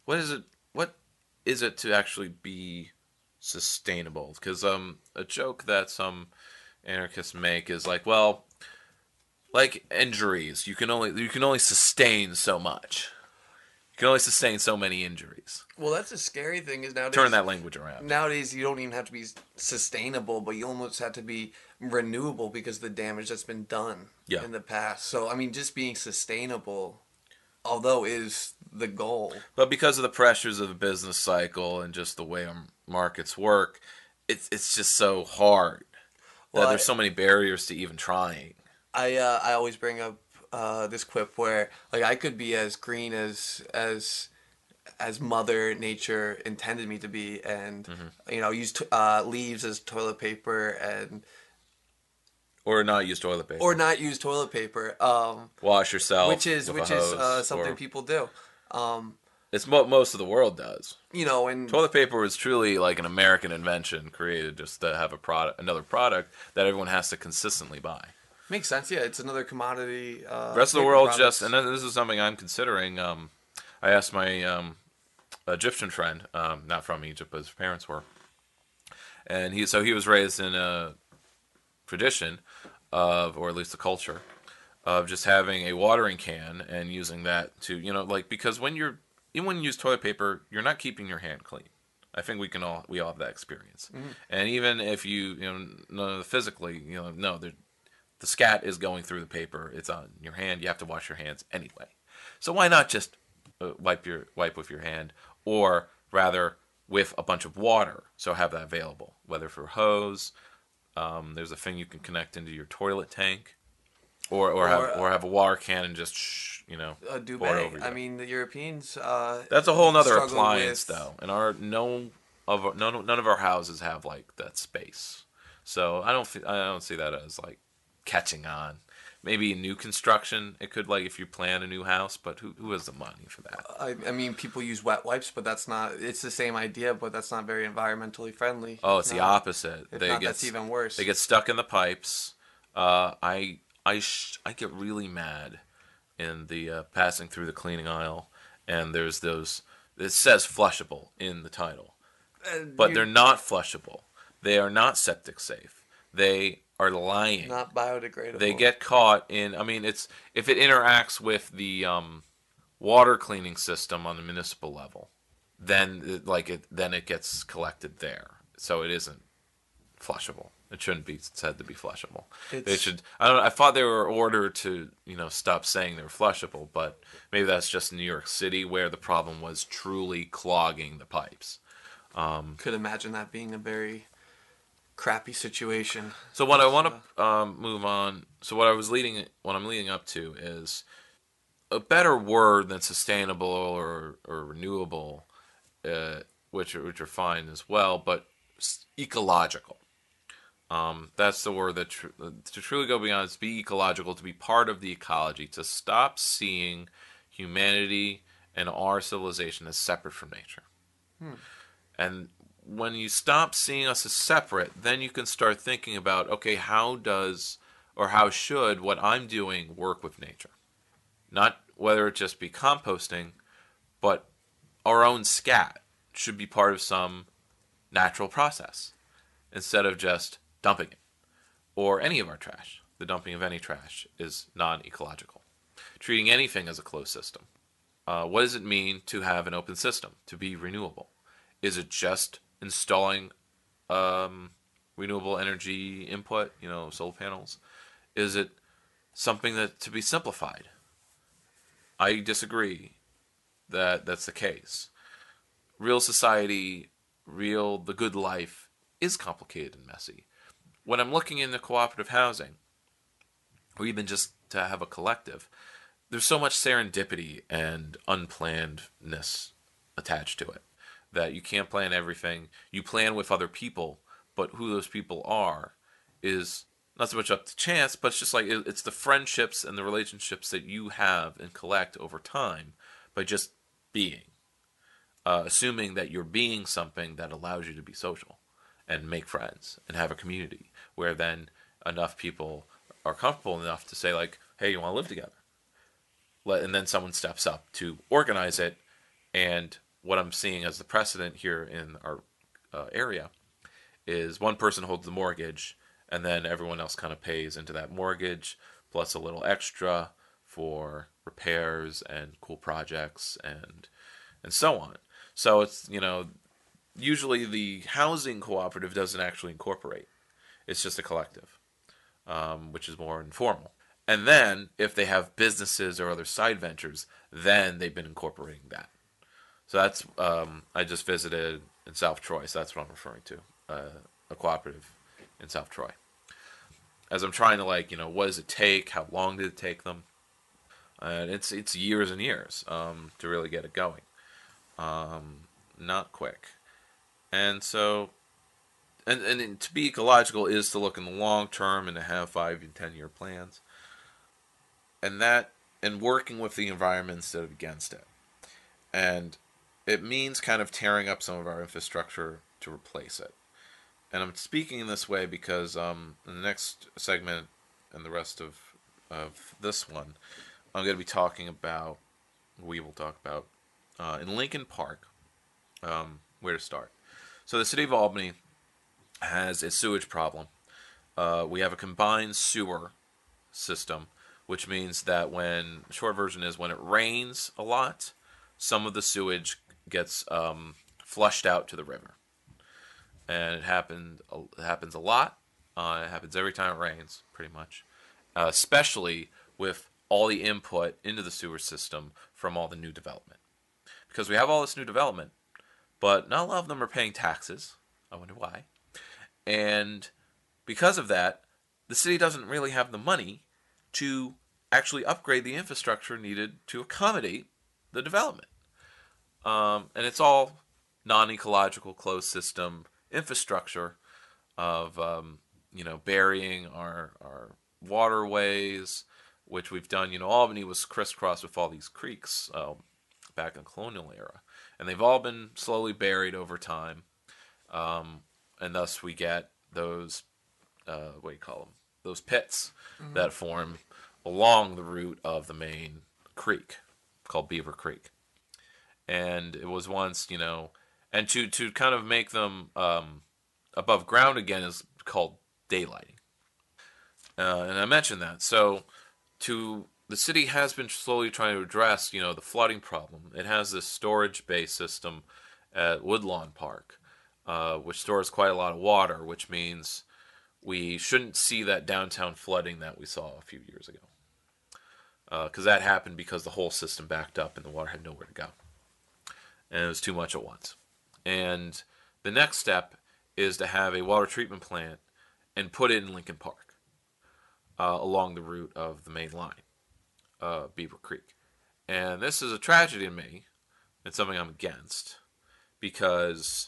is it to actually be sustainable? Because a joke that some anarchists make is like, well, like injuries, you can only sustain so much. You can only sustain so many injuries. Well, that's a scary thing is nowadays... Turn that language around. Nowadays, you don't even have to be sustainable, but you almost have to be renewable because of the damage that's been done in the past. So, I mean, just being sustainable, although is the goal. But because of the pressures of the business cycle and just the way our markets work, it's just so hard. Well, there's so many barriers to even trying. I always bring up this quip where like I could be as green as Mother Nature intended me to be, and use leaves as toilet paper, and or not use toilet paper, wash yourself, which is something people do. It's what most of the world does. And toilet paper was truly like an American invention created just to have another product that everyone has to consistently buy. Makes sense, yeah. It's another commodity. The rest of the world and this is something I'm considering. I asked my Egyptian friend, not from Egypt, but his parents were, and he was raised in a tradition of, or at least a culture of just having a watering can and using that to, because when you use toilet paper, you're not keeping your hand clean. I think we all have that experience, and even if physically, the scat is going through the paper. It's on your hand. You have to wash your hands anyway. So why not just wipe with your hand, or rather with a bunch of water? So have that available, whether for hose. There's a thing you can connect into your toilet tank, or have a water can and just a duvet. Pour it over you. I mean, the Europeans. That's a whole nother appliance, though, and none of our houses have like that space. So I don't see that as like catching on. Maybe new construction, it could, like if you plan a new house, but who has the money for that? I mean, people use wet wipes, but it's the same idea, but that's not very environmentally friendly. Oh, it's the opposite. That's even worse. They get stuck in the pipes. I get really mad in the passing through the cleaning aisle, and there's those, it says flushable in the title, but they're not flushable. They are not septic safe. They are lying. Not biodegradable. They get caught in. I mean, if it interacts with the water cleaning system on the municipal level, then it gets collected there. So it isn't flushable. It shouldn't be said to be flushable. They should. I thought they were ordered to stop saying they were flushable, but maybe that's just New York City where the problem was truly clogging the pipes. Could imagine that being a very crappy situation. So what I want to move on. So what I'm leading up to is a better word than sustainable or renewable, which are fine as well, but ecological. That's the word that to truly go beyond is be ecological, to be part of the ecology, to stop seeing humanity and our civilization as separate from nature. And when you stop seeing us as separate, then you can start thinking about, okay, how should what I'm doing work with nature? Not whether it just be composting, but our own scat should be part of some natural process instead of just dumping it. Or any of our trash. The dumping of any trash is non-ecological. Treating anything as a closed system. What does it mean to have an open system, to be renewable? Is it just installing renewable energy input, solar panels? Is it something that to be simplified? I disagree that that's the case. Real society, the good life is complicated and messy. When I'm looking into cooperative housing, or even just to have a collective, there's so much serendipity and unplannedness attached to it that you can't plan everything. You plan with other people, but who those people are is not so much up to chance, but it's just like it's the friendships and the relationships that you have and collect over time by just being. Assuming that you're being something that allows you to be social and make friends and have a community where then enough people are comfortable enough to say, like, hey, you want to live together? And then someone steps up to organize it. And what I'm seeing as the precedent here in our area is one person holds the mortgage, and then everyone else kind of pays into that mortgage, plus a little extra for repairs and cool projects and so on. So it's, usually the housing cooperative doesn't actually incorporate. It's just a collective, which is more informal. And then if they have businesses or other side ventures, then they've been incorporating that. So that's, I just visited in South Troy, so that's what I'm referring to, a cooperative in South Troy. As I'm trying to, what does it take? How long did it take them? And it's years and years to really get it going. Not quick. And so, and to be ecological is to look in the long term and to have 5 and 10 year plans. And working with the environment instead of against it. And it means kind of tearing up some of our infrastructure to replace it. And I'm speaking in this way because in the next segment and the rest of this one, I'm going to be talking about, we will talk about, in Lincoln Park, where to start. So the city of Albany has a sewage problem. We have a combined sewer system, which means that short version is when it rains a lot, some of the sewage gets flushed out to the river. And it happens a lot. It happens every time it rains, pretty much. Especially with all the input into the sewer system from all the new development. Because we have all this new development, but not a lot of them are paying taxes. I wonder why. And because of that, the city doesn't really have the money to actually upgrade the infrastructure needed to accommodate the development. And it's all non-ecological closed system infrastructure of, burying our waterways, which we've done. Albany was crisscrossed with all these creeks back in the colonial era. And they've all been slowly buried over time. And thus we get those, those pits that form along the route of the main creek called Beaver Creek. And it was once, and to kind of make them above ground again is called daylighting. And I mentioned that. So the city has been slowly trying to address, the flooding problem. It has this storage-based system at Woodlawn Park, which stores quite a lot of water, which means we shouldn't see that downtown flooding that we saw a few years ago. Because that happened because the whole system backed up and the water had nowhere to go. And it was too much at once. And the next step is to have a water treatment plant and put it in Lincoln Park along the route of the main line, Beaver Creek. And this is a tragedy to me. It's something I'm against because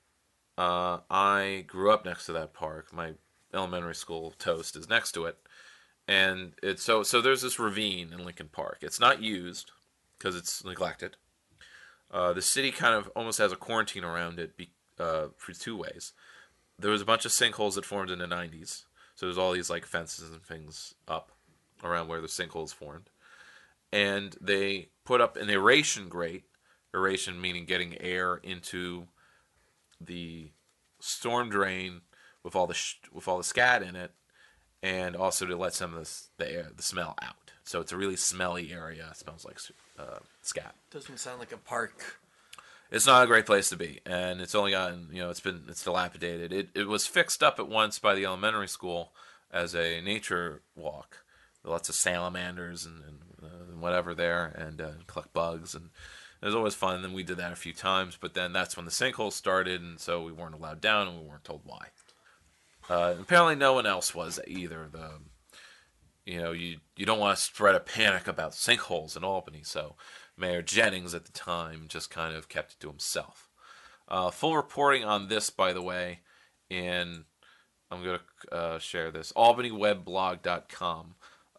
I grew up next to that park. My elementary school, Toast, is next to it. And it's so there's this ravine in Lincoln Park. It's not used because it's neglected. The city kind of almost has a quarantine around it for two ways. There was a bunch of sinkholes that formed in the 90s. So there's all these fences and things up around where the sinkholes formed. And they put up an aeration grate. Aeration meaning getting air into the storm drain with all the scat in it, and also to let some of the smell out. So it's a really smelly area. It smells like scat. Doesn't sound like a park. It's not a great place to be, and it's only gotten, it's dilapidated. It was fixed up at once by the elementary school as a nature walk. Lots of salamanders and whatever there, and collect bugs, and it was always fun. And then we did that a few times, but then that's when the sinkholes started, and so we weren't allowed down, and we weren't told why. Apparently, no one else was either. You don't want to spread a panic about sinkholes in Albany, so Mayor Jennings at the time just kind of kept it to himself. Full reporting on this, by the way, I'm going to share this, albanyweblog.com.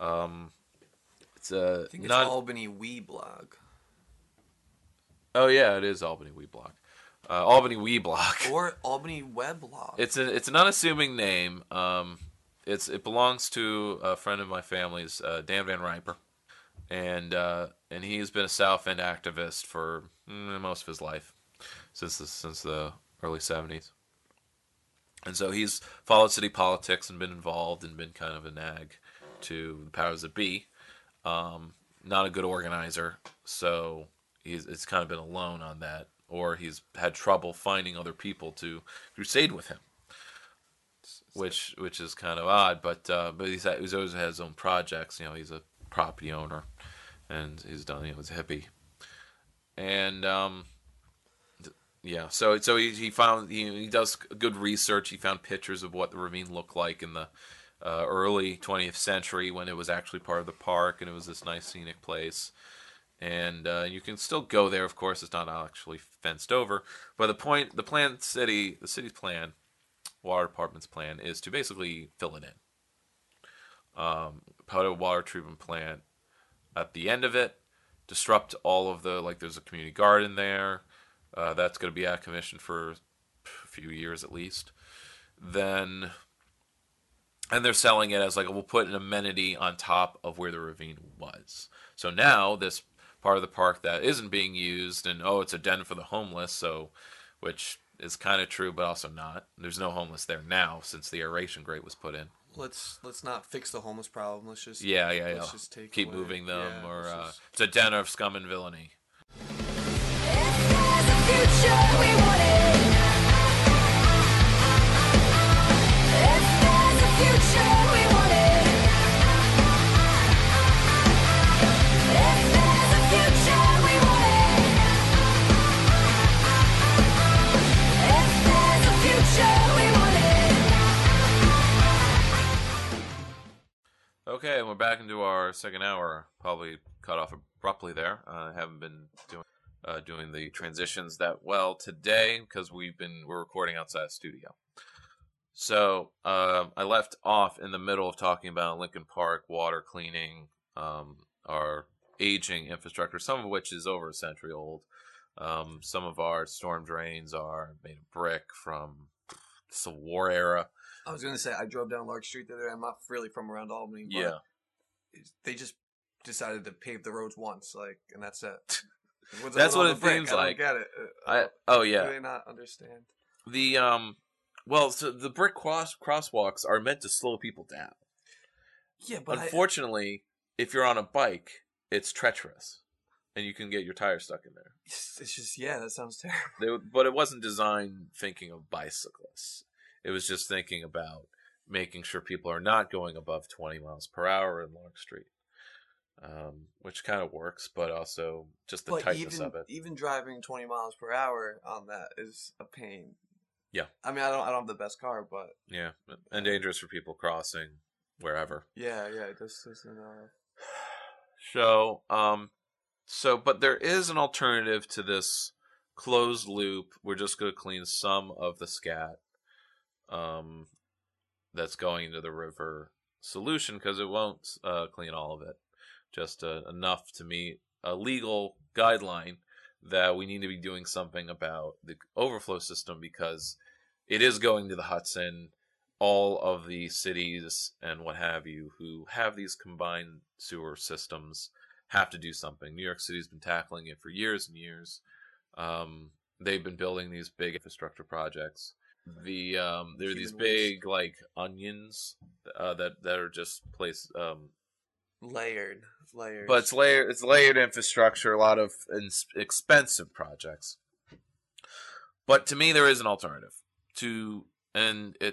I think it's Albany Weblog. Oh yeah, it is Albany Weblog. Albany Weblog. Or Albany Weblog. It's an unassuming name. it belongs to a friend of my family's, Dan Van Riper, and he's been a South End activist for most of his life, since the early 70s. And so he's followed city politics and been involved and been kind of a nag to the powers that be. Not a good organizer, so it's kind of been alone on that, or he's had trouble finding other people to crusade with him, which is kind of odd. But he's always had his own projects. He's a property owner, and he's done. He's a hippie, and yeah. So he found he does good research. He found pictures of what the ravine looked like in the early 20th century when it was actually part of the park, and it was this nice scenic place. And you can still go there, of course. It's not actually fenced over. But the city's plan, water department's plan, is to basically fill it in. Put a water treatment plant at the end of it, disrupt all of there's a community garden there. That's going to be out of commission for a few years at least. And they're selling it as we'll put an amenity on top of where the ravine was. So now this part of the park that isn't being used, and it's a den for the homeless, which is kind of true, but also not. There's no homeless there now since the aeration grate was put in. Let's not fix the homeless problem. Let's just let's just keep moving them, it's a den of scum and villainy. Okay, and we're back into our second hour. Probably cut off abruptly there. I haven't been doing the transitions that well today because we're recording outside the studio. So I left off in the middle of talking about Lincoln Park water cleaning, our aging infrastructure, some of which is over a century old. Some of our storm drains are made of brick from the Civil War era. I was going to say, I drove down Lark Street the other day. I'm not really from around Albany, but yeah, they just decided to pave the roads once, and that's it. That's what it seems like. I don't get it. Yeah. Do they not understand? So the brick crosswalks are meant to slow people down. Yeah, but unfortunately, if you're on a bike, it's treacherous, and you can get your tire stuck in there. It's just, that sounds terrible. But it wasn't designed thinking of bicyclists. It was just thinking about making sure people are not going above 20 miles per hour in Lark Street, which kind of works, but also just the tightness of it. Even driving 20 miles per hour on that is a pain. Yeah. I mean, I don't have the best car, but yeah, and dangerous for people crossing wherever. Yeah, it just isn't. But there is an alternative to this closed loop. We're just going to clean some of the scat that's going into the river solution because it won't clean all of it. Just enough to meet a legal guideline that we need to be doing something about the overflow system because it is going to the Hudson. All of the cities and what have you who have these combined sewer systems have to do something. New York City's been tackling it for years and years. They've been building these big infrastructure projects. There are these big onions that are just placed layered. But it's layered infrastructure, a lot of expensive projects. But to me, there is an alternative and it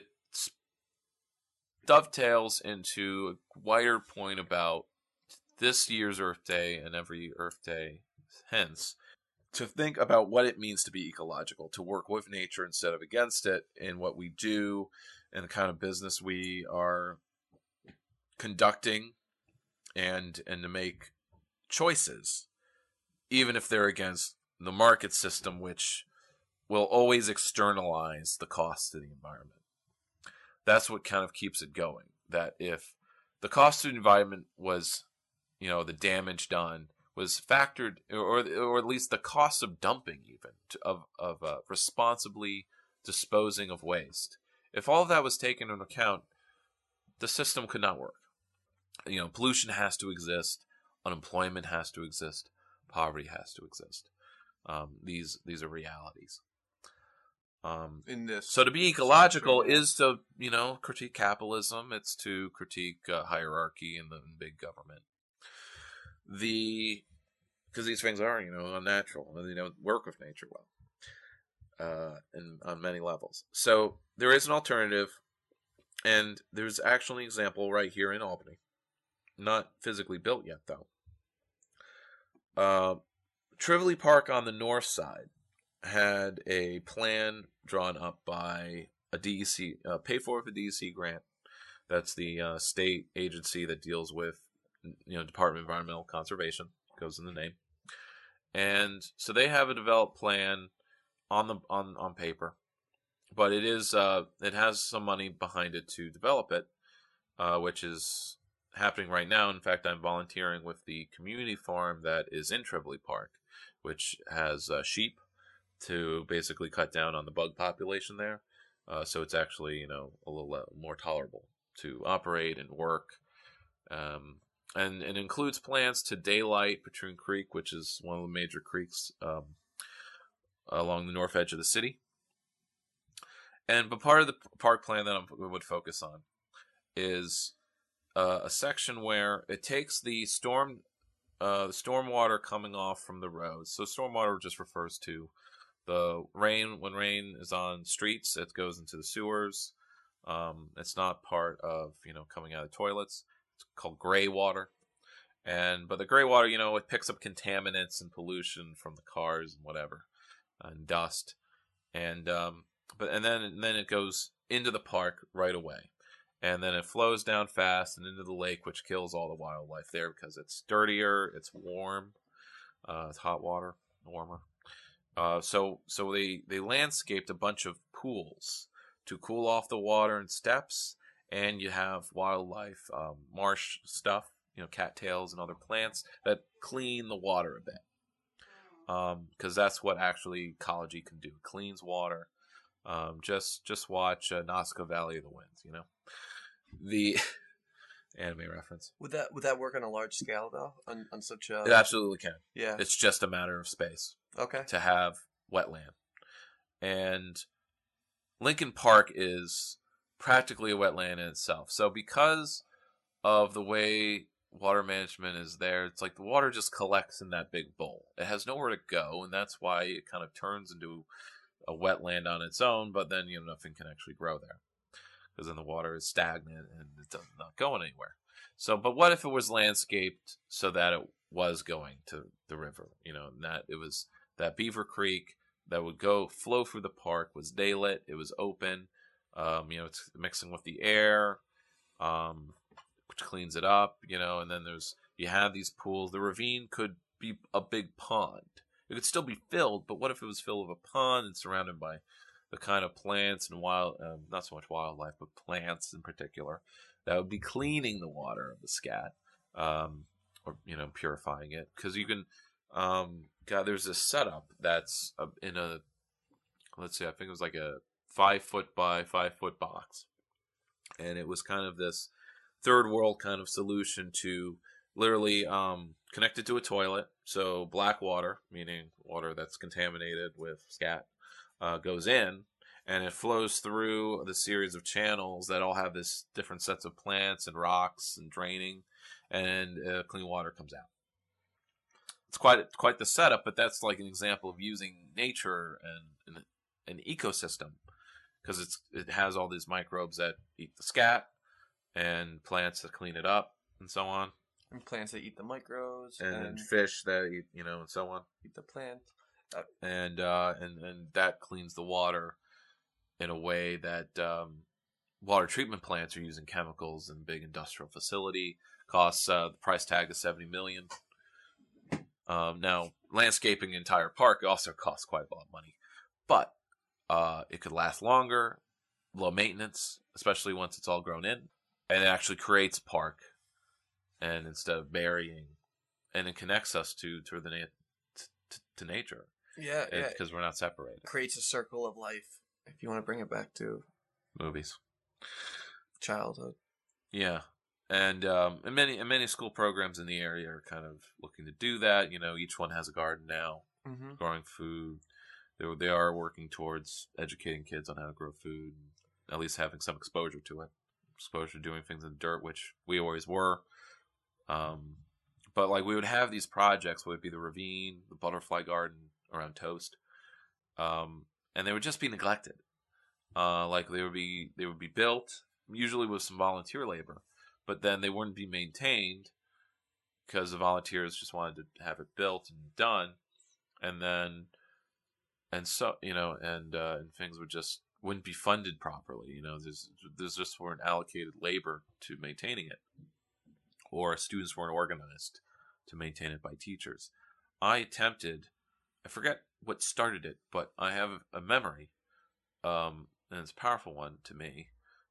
dovetails into a wider point about this year's Earth Day and every Earth Day hence, to think about what it means to be ecological, to work with nature instead of against it in what we do and the kind of business we are conducting and to make choices, even if they're against the market system, which will always externalize the cost to the environment. That's what kind of keeps it going. That if the cost to the environment was, the damage done was factored, or at least the cost of dumping even, of responsibly disposing of waste. If all of that was taken into account, the system could not work. You know, pollution has to exist, unemployment has to exist, poverty has to exist. These are realities. So to be ecological is to, you know, critique capitalism. It's to critique hierarchy and the big government. Because these things are, you know, unnatural. They don't work with nature well, and on many levels. So there is an alternative, and there's actually an example right here in Albany. Not physically built yet, though. Trivoli Park on the north side had a plan drawn up by a DEC, paid for with a DEC grant. That's the state agency that deals with, you know, Department of Environmental Conservation, goes in the name. And so they have a developed plan on paper, but it has some money behind it to develop it, which is happening right now. In fact, I'm volunteering with the community farm that is in Trivoli Park, which has sheep to basically cut down on the bug population there. So it's actually, you know, a little more tolerable to operate and work. And it includes plans to daylight Patroon Creek, which is one of the major creeks along the north edge of the city. But part of the park plan that I would focus on is a section where it takes the stormwater coming off from the roads. So stormwater just refers to the rain. When rain is on streets, it goes into the sewers. It's not part of, you know, coming out of toilets. It's called gray water. But the gray water, you know, it picks up contaminants and pollution from the cars and whatever, and dust. And then it goes into the park right away. And then it flows down fast and into the lake, which kills all the wildlife there because it's dirtier, it's warm, it's hot water, warmer. So they landscaped a bunch of pools to cool off the water and steps, and you have wildlife, marsh stuff, you know, cattails and other plants that clean the water a bit. Because that's what actually ecology can do. It cleans water. Just watch Nazca Valley of the Winds, you know. The anime reference. Would that work on a large scale though? On such a... It absolutely can. Yeah. It's just a matter of space. Okay. To have wetland. And Lincoln Park is practically a wetland in itself. So because of the way water management is there, it's like the water just collects in that big bowl. It has nowhere to go, and that's why it kind of turns into a wetland on its own, but then, you know, nothing can actually grow there. Because then the water is stagnant and it's not going anywhere. So, but what if it was landscaped so that it was going to the river? You know, and that it was that Beaver Creek that would flow through the park was daylit. It was open. You know, it's mixing with the air, which cleans it up. You know, and then you have these pools. The ravine could be a big pond. It could still be filled, but what if it was filled with a pond and surrounded by the kind of plants and not so much wildlife, but plants in particular, that would be cleaning the water of the scat, or, you know, purifying it. Because you can, there's this setup that's in a, let's see, I think it was like a 5 foot by 5 foot box. And it was kind of this third world kind of solution to literally connected to a toilet. So black water, meaning water that's contaminated with scat, goes in, and it flows through the series of channels that all have this different sets of plants and rocks and draining, and clean water comes out. It's quite the setup, but that's like an example of using nature and an ecosystem, because it has all these microbes that eat the scat, and plants that clean it up, and so on. And plants that eat the microbes, and fish that eat, you know, and so on. Eat the plant. And that cleans the water in a way that water treatment plants are using chemicals in big industrial facility. Costs the price tag is $70 million. Now, landscaping an entire park also costs quite a lot of money, but it could last longer, low maintenance, especially once it's all grown in, and it actually creates a park. And instead of burying, and it connects us to nature. Yeah, yeah. Because we're not separated. Creates a circle of life. If you want to bring it back to movies, childhood. Yeah. And many school programs in the area are kind of looking to do that. You know, each one has a garden now, growing food. They are working towards educating kids on how to grow food, at least having some exposure to it, exposure to doing things in the dirt, which we always were. But like we would have these projects, would be the ravine, the butterfly garden around Toast, and they would just be neglected. Like they would be built, usually with some volunteer labor, but then they wouldn't be maintained because the volunteers just wanted to have it built and done, and things wouldn't be funded properly. You know, there's just weren't allocated labor to maintaining it, or students weren't organized to maintain it by teachers. I forget what started it, but I have a memory, and it's a powerful one to me,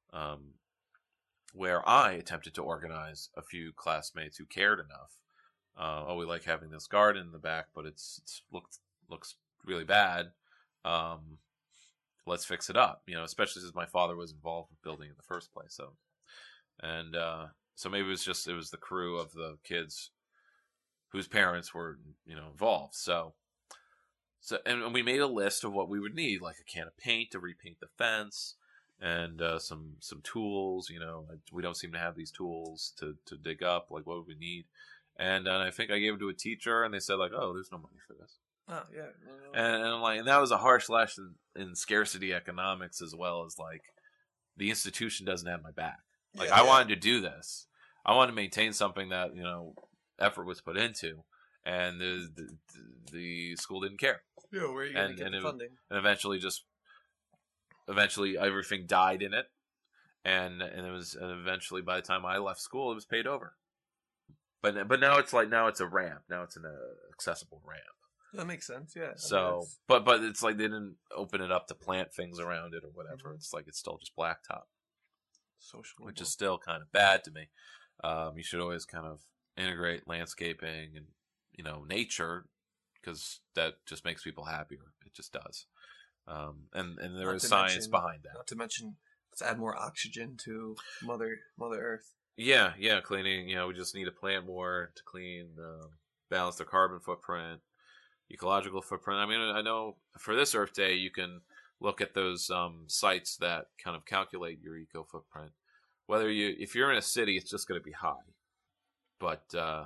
where I attempted to organize a few classmates who cared enough. We like having this garden in the back, but it's looks really bad. Let's fix it up, you know, especially since my father was involved with building in the first place. So maybe it was the crew of the kids whose parents were, you know, involved. So we made a list of what we would need, like a can of paint to repaint the fence, and some tools. You know, we don't seem to have these tools to dig up. Like, what would we need? And I think I gave it to a teacher, and they said like, "Oh, there's no money for this." Oh yeah. And I'm like, and that was a harsh lesson in scarcity economics, as well as like the institution doesn't have my back. Like I wanted to do this. I wanted to maintain something that, you know, effort was put into, and the school didn't care. Yeah, where are you going to get the funding? And eventually everything died in it, and eventually by the time I left school, it was paid over. But now it's a ramp. Now it's an accessible ramp. That makes sense, yeah. So, but it's like they didn't open it up to plant things around it or whatever. It's like it's still just blacktop, which is still kind of bad to me. You should always kind of integrate landscaping and, you know, nature, because that just makes people happier. It just does. And there is science behind that. Not to mention, let's add more oxygen to Mother Earth. Yeah, cleaning. You know, we just need to plant more to clean, balance the carbon footprint, ecological footprint. I mean, I know for this Earth Day, you can look at those sites that kind of calculate your eco footprint. If you're in a city, it's just going to be high, but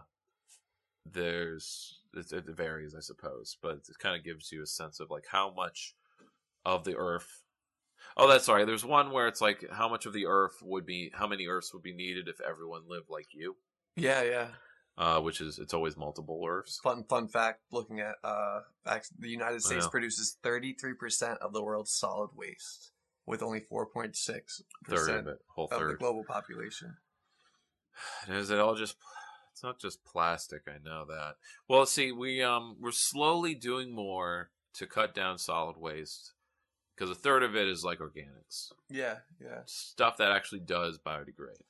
it varies, I suppose. But it kind of gives you a sense of like how much of the Earth. Oh, that's right. There's one where it's like how much of the Earth how many Earths would be needed if everyone lived like you. Yeah. Which is, it's always multiple Earths. Fun fact, looking at the United States produces 33% of the world's solid waste, with only 4.6% of it, of the global population. And is it all just? It's not just plastic. I know that. Well, see, we're slowly doing more to cut down solid waste, because a third of it is like organics. Yeah. Stuff that actually does biodegrade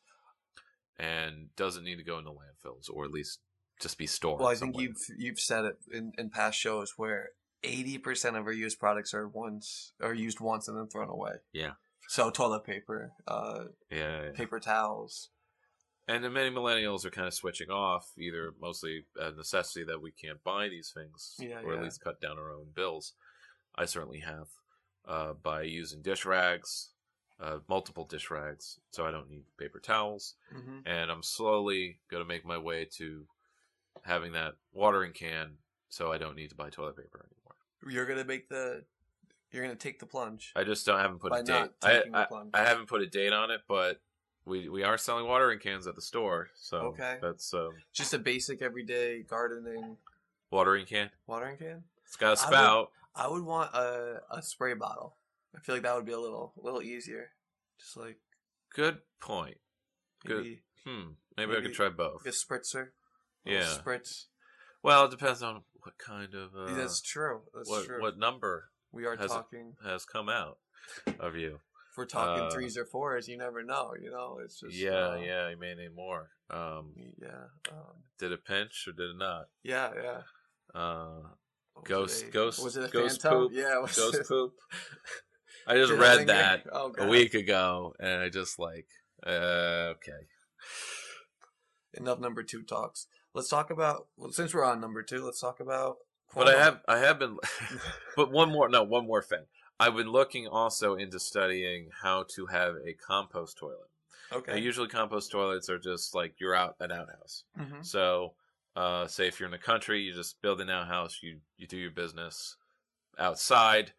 and doesn't need to go into landfills, or at least just be stored. Well, I think you've said it in past shows where 80% of our used products are used once and then thrown away. Yeah. So toilet paper, paper towels. And then many millennials are kind of switching off, either mostly a necessity that we can't buy these things, or at least cut down our own bills. I certainly have, by using dish rags, multiple dish rags, so I don't need paper towels. And I'm slowly going to make my way to having that watering can, so I don't need to buy toilet paper anymore. You're going to take the plunge. I just haven't put a date. I haven't put a date on it, but we are selling watering cans at the store. So that's just a basic everyday gardening watering can. Watering can. It's got a spout. I would want a spray bottle. I feel like that would be a little easier. Just like. Good point. Good. Maybe I could try both. A spritzer. Yeah. Spritz. Well, it depends on what kind of. That's true. That's true. What number has come out of you? If we're talking 3s or 4s, you never know. You know, it's just. Yeah, you may need more. Did it pinch or did it not? Yeah. Ghost was it a ghost phantom? poop. Yeah, ghost poop. I just read that a week ago, and I just like Okay. Enough number 2 talks. Let's talk about. Well, since we're on number 2, let's talk about. Cuomo. But I have been. But one more thing. I've been looking also into studying how to have a compost toilet. Okay. Now, usually compost toilets are just like you're an outhouse. Mm-hmm. So, say if you're in the country, you just build an outhouse. You do your business outside.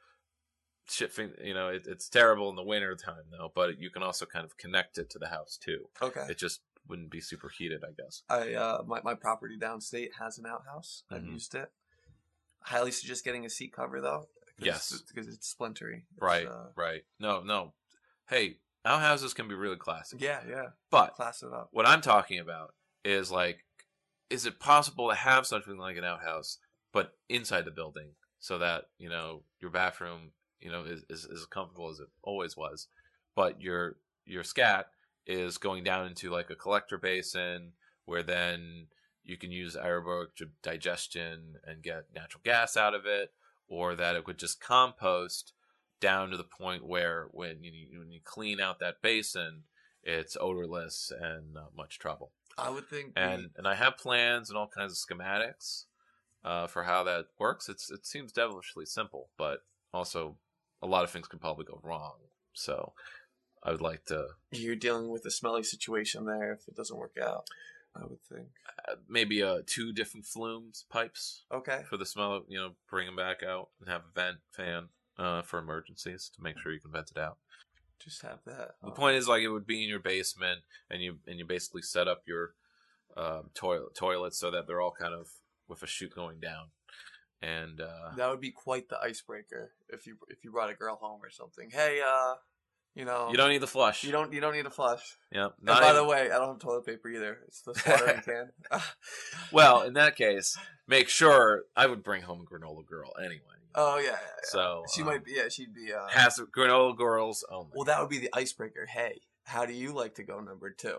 It's terrible in the winter time though, but you can also kind of connect it to the house too. Okay. It just wouldn't be super heated, I guess. My property downstate has an outhouse. I've used it. Highly suggest getting a seat cover though. Yes, because it's splintery. Right. No. Hey, outhouses can be really classy. Yeah. But class it up. What I'm talking about is is it possible to have something like an outhouse, but inside the building, so that your bathroom is as comfortable as it always was, but your scat is going down into like a collector basin where then you can use aerobic digestion and get natural gas out of it, or that it would just compost down to the point where when you clean out that basin, it's odorless and not much trouble. I would think, and I have plans and all kinds of schematics for how that works. It seems devilishly simple, but also a lot of things can probably go wrong. So I would like to. You're dealing with a smelly situation there if it doesn't work out, I would think. Maybe 2 different flumes pipes. Okay. For the smell, bring them back out and have a vent fan for emergencies to make sure you can vent it out. Just have that. The point is, it would be in your basement, and you basically set up your toilets so that they're all kind of with a chute going down. And that would be quite the icebreaker if you brought a girl home or something. Hey, you don't need the flush. You don't need a flush. Yep. And by the way, I don't have toilet paper either. It's the watering can. Well, in that case, make sure I would bring home a granola girl anyway. Oh yeah. So she might be. Yeah, she'd be. Has granola girls only. Well, that would be the icebreaker. Hey, how do you like to go number 2?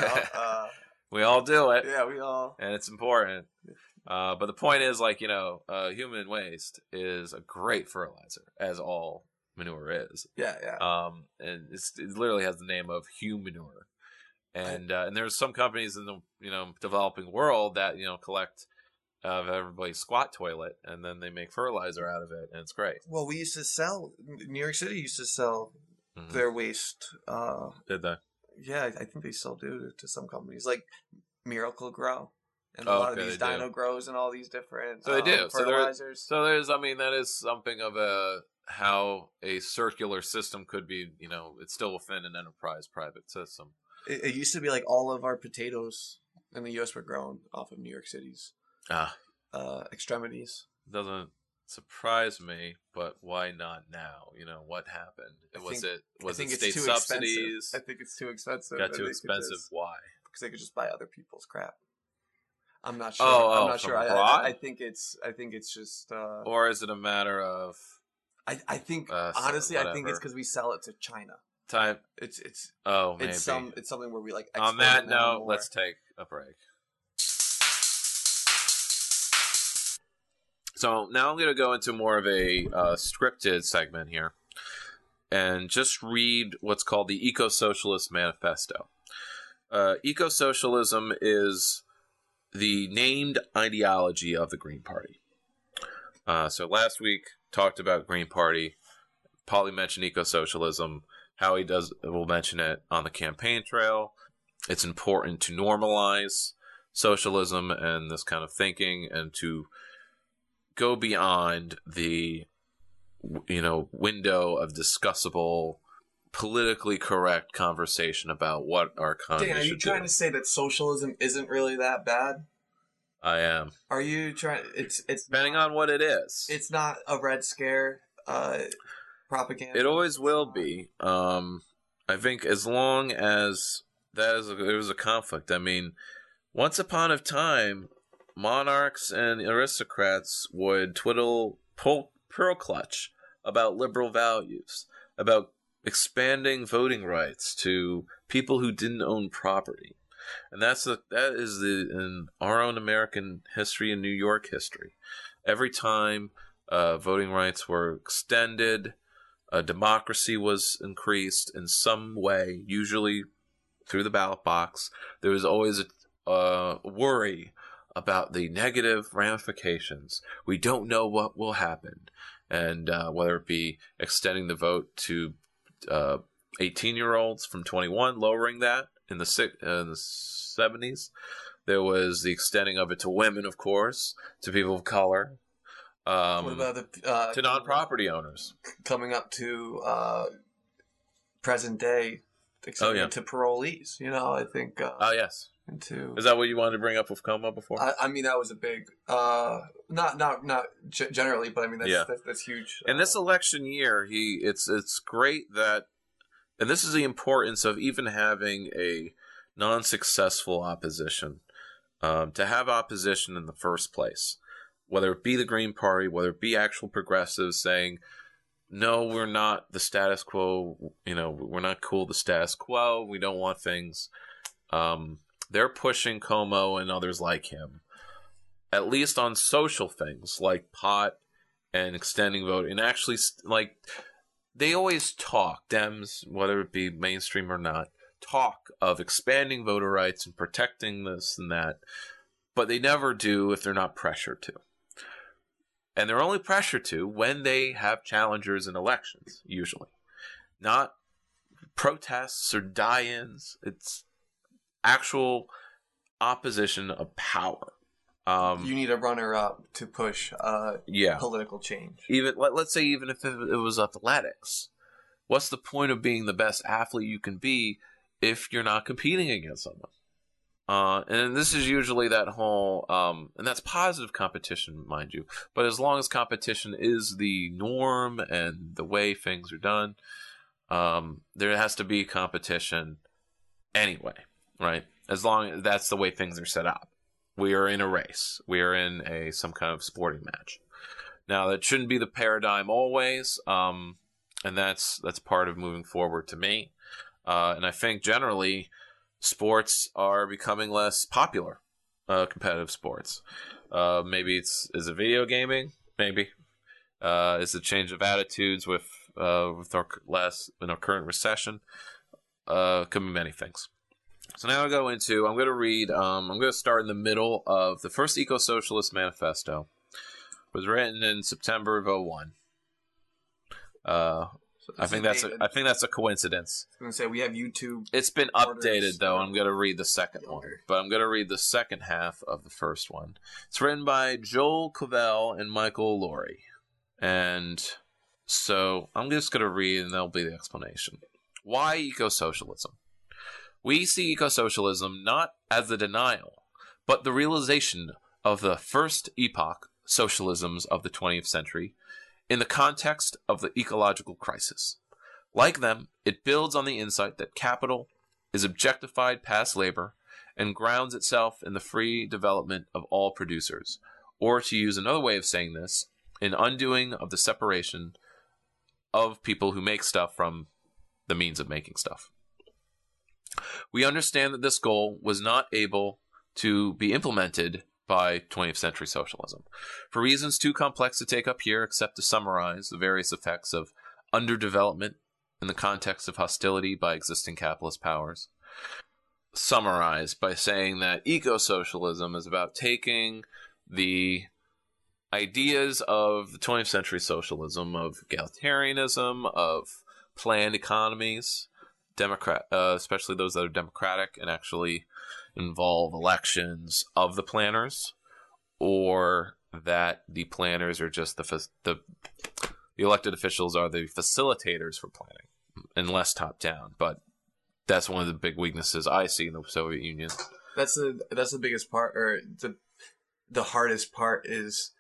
We all do it. Yeah, we all. And it's important. But the point is, human waste is a great fertilizer, as all manure is. Yeah. And it literally has the name of humanure. And there's some companies in the developing world that collect everybody's squat toilet, and then they make fertilizer out of it, and it's great. Well, we used to sell. New York City used to sell their waste. Did they? Yeah, I think they still do to some companies, like Miracle Grow. And a lot of these Dino Grows and all these different so they do. fertilizers. That is something of how a circular system could be, it's still within an enterprise private system. It used to be like all of our potatoes in the U.S. were grown off of New York City's extremities. Doesn't surprise me, but why not now? What happened? Was it state subsidies? I think it's too expensive. Got too expensive. Why? Because they could just buy other people's crap. I'm not sure. I'm not sure. I think it's just. Or is it a matter of? I think honestly, I think it's because we sell it to China. It's maybe it's something where we like. On that note, let's take a break. So now I'm going to go into more of a scripted segment here, and just read what's called the Eco-Socialist Manifesto. Eco-socialism is the named ideology of the Green Party. So last week talked about Green Party. Paulie mentioned eco-socialism. Howie will mention it on the campaign trail. It's important to normalize socialism and this kind of thinking, and to go beyond the window of discussable, politically correct conversation about what our economy should do. Dan, are you trying to say that socialism isn't really that bad? I am. Are you trying? It's depending on what it is. It's not a Red Scare propaganda. It always will be. I think as long as there was a conflict. I mean, once upon a time, monarchs and aristocrats would pearl clutch about liberal values, about expanding voting rights to people who didn't own property. And that is in our own American history and New York history. Every time voting rights were extended, democracy was increased in some way, usually through the ballot box, there was always a worry about the negative ramifications. We don't know what will happen. And whether it be extending the vote to 18-year-olds from 21, lowering that in the 70s. There was the extending of it to women, of course, to people of color. What about to non-property owners? Coming up to present day, extending it to parolees. You know, I think. Yes. Into Is that what you wanted to bring up with Como before? I mean, that was a big, not generally, but I mean that's huge. In this election year, it's great that, and this is the importance of even having a non-successful opposition, to have opposition in the first place, whether it be the Green Party, whether it be actual progressives saying, no, we're not the status quo, we're not cool the status quo, we don't want things. They're pushing Como and others like him, at least on social things like pot and extending vote. And actually, like, they always talk, Dems, whether it be mainstream or not, talk of expanding voter rights and protecting this and that, but they never do if they're not pressured to. And they're only pressured to when they have challengers in elections, usually. Not protests or die-ins. It's actual opposition of power. You need a runner-up to push political change. Even let's say even if it was athletics, what's the point of being the best athlete you can be if you're not competing against someone? And this is usually that whole, and that's positive competition, mind you. But as long as competition is the norm and the way things are done, there has to be competition anyway. Right, as long as that's the way things are set up. We are in a race. We are in some kind of sporting match. Now, that shouldn't be the paradigm always, and that's part of moving forward to me. And I think generally, sports are becoming less popular, competitive sports. Maybe is it video gaming? Maybe. Is it change of attitudes with our current recession? Could be many things. So now I'm going to read, I'm going to start in the middle of the first Eco-Socialist Manifesto. It was written in September of 2001. I think that's a coincidence. I was going to say, we have YouTube. It's been updated, though. I'm going to read the second one. But I'm going to read the second half of the first one. It's written by Joel Covell and Michael Laurie. And so I'm just going to read, and that'll be the explanation. Why eco-socialism? We see eco-socialism not as the denial, but the realization of the first epoch socialisms of the 20th century in the context of the ecological crisis. Like them, it builds on the insight that capital is objectified past labor and grounds itself in the free development of all producers, or to use another way of saying this, an undoing of the separation of people who make stuff from the means of making stuff. We understand that this goal was not able to be implemented by 20th century socialism, for reasons too complex to take up here except to summarize the various effects of underdevelopment in the context of hostility by existing capitalist powers. Summarize by saying that eco-socialism is about taking the ideas of the 20th century socialism, of egalitarianism, of planned economies, especially those that are democratic and actually involve elections of the planners, or that the planners are just the elected officials are the facilitators for planning and less top down. But that's one of the big weaknesses I see in the Soviet Union. That's the biggest part, or the hardest part is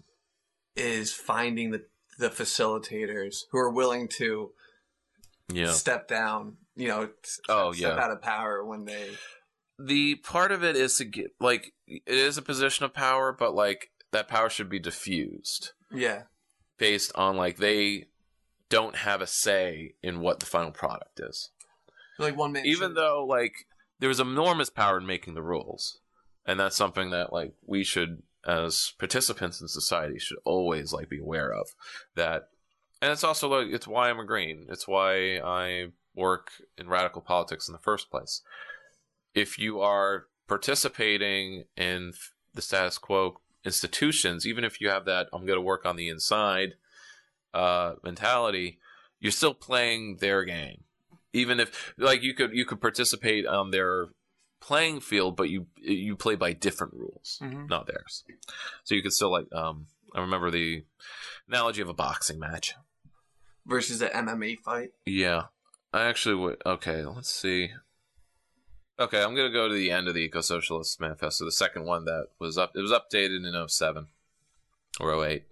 finding the facilitators who are willing to step down, step out of power when they. The part of it is to get, like, it is a position of power, but, like, that power should be diffused. Yeah. Based on, like, they don't have a say in what the final product is. Like one man. Even though, like, there's enormous power in making the rules. And that's something that, like, we should, as participants in society, should always, like, be aware of. That, and it's also, like, it's why I'm a Green. It's why I work in radical politics in the first place. If you are participating in the status quo institutions, even if you have that I'm going to work on the inside mentality, you're still playing their game. Even if, like, you could participate on their playing field, but you play by different rules, not theirs. So you could still, like, I remember the analogy of a boxing match versus an MMA fight. Yeah, I actually would. Okay, let's see. Okay, I'm gonna go to the end of the Eco-Socialist Manifesto, the second one that was up. It was updated in 2007 or 2008,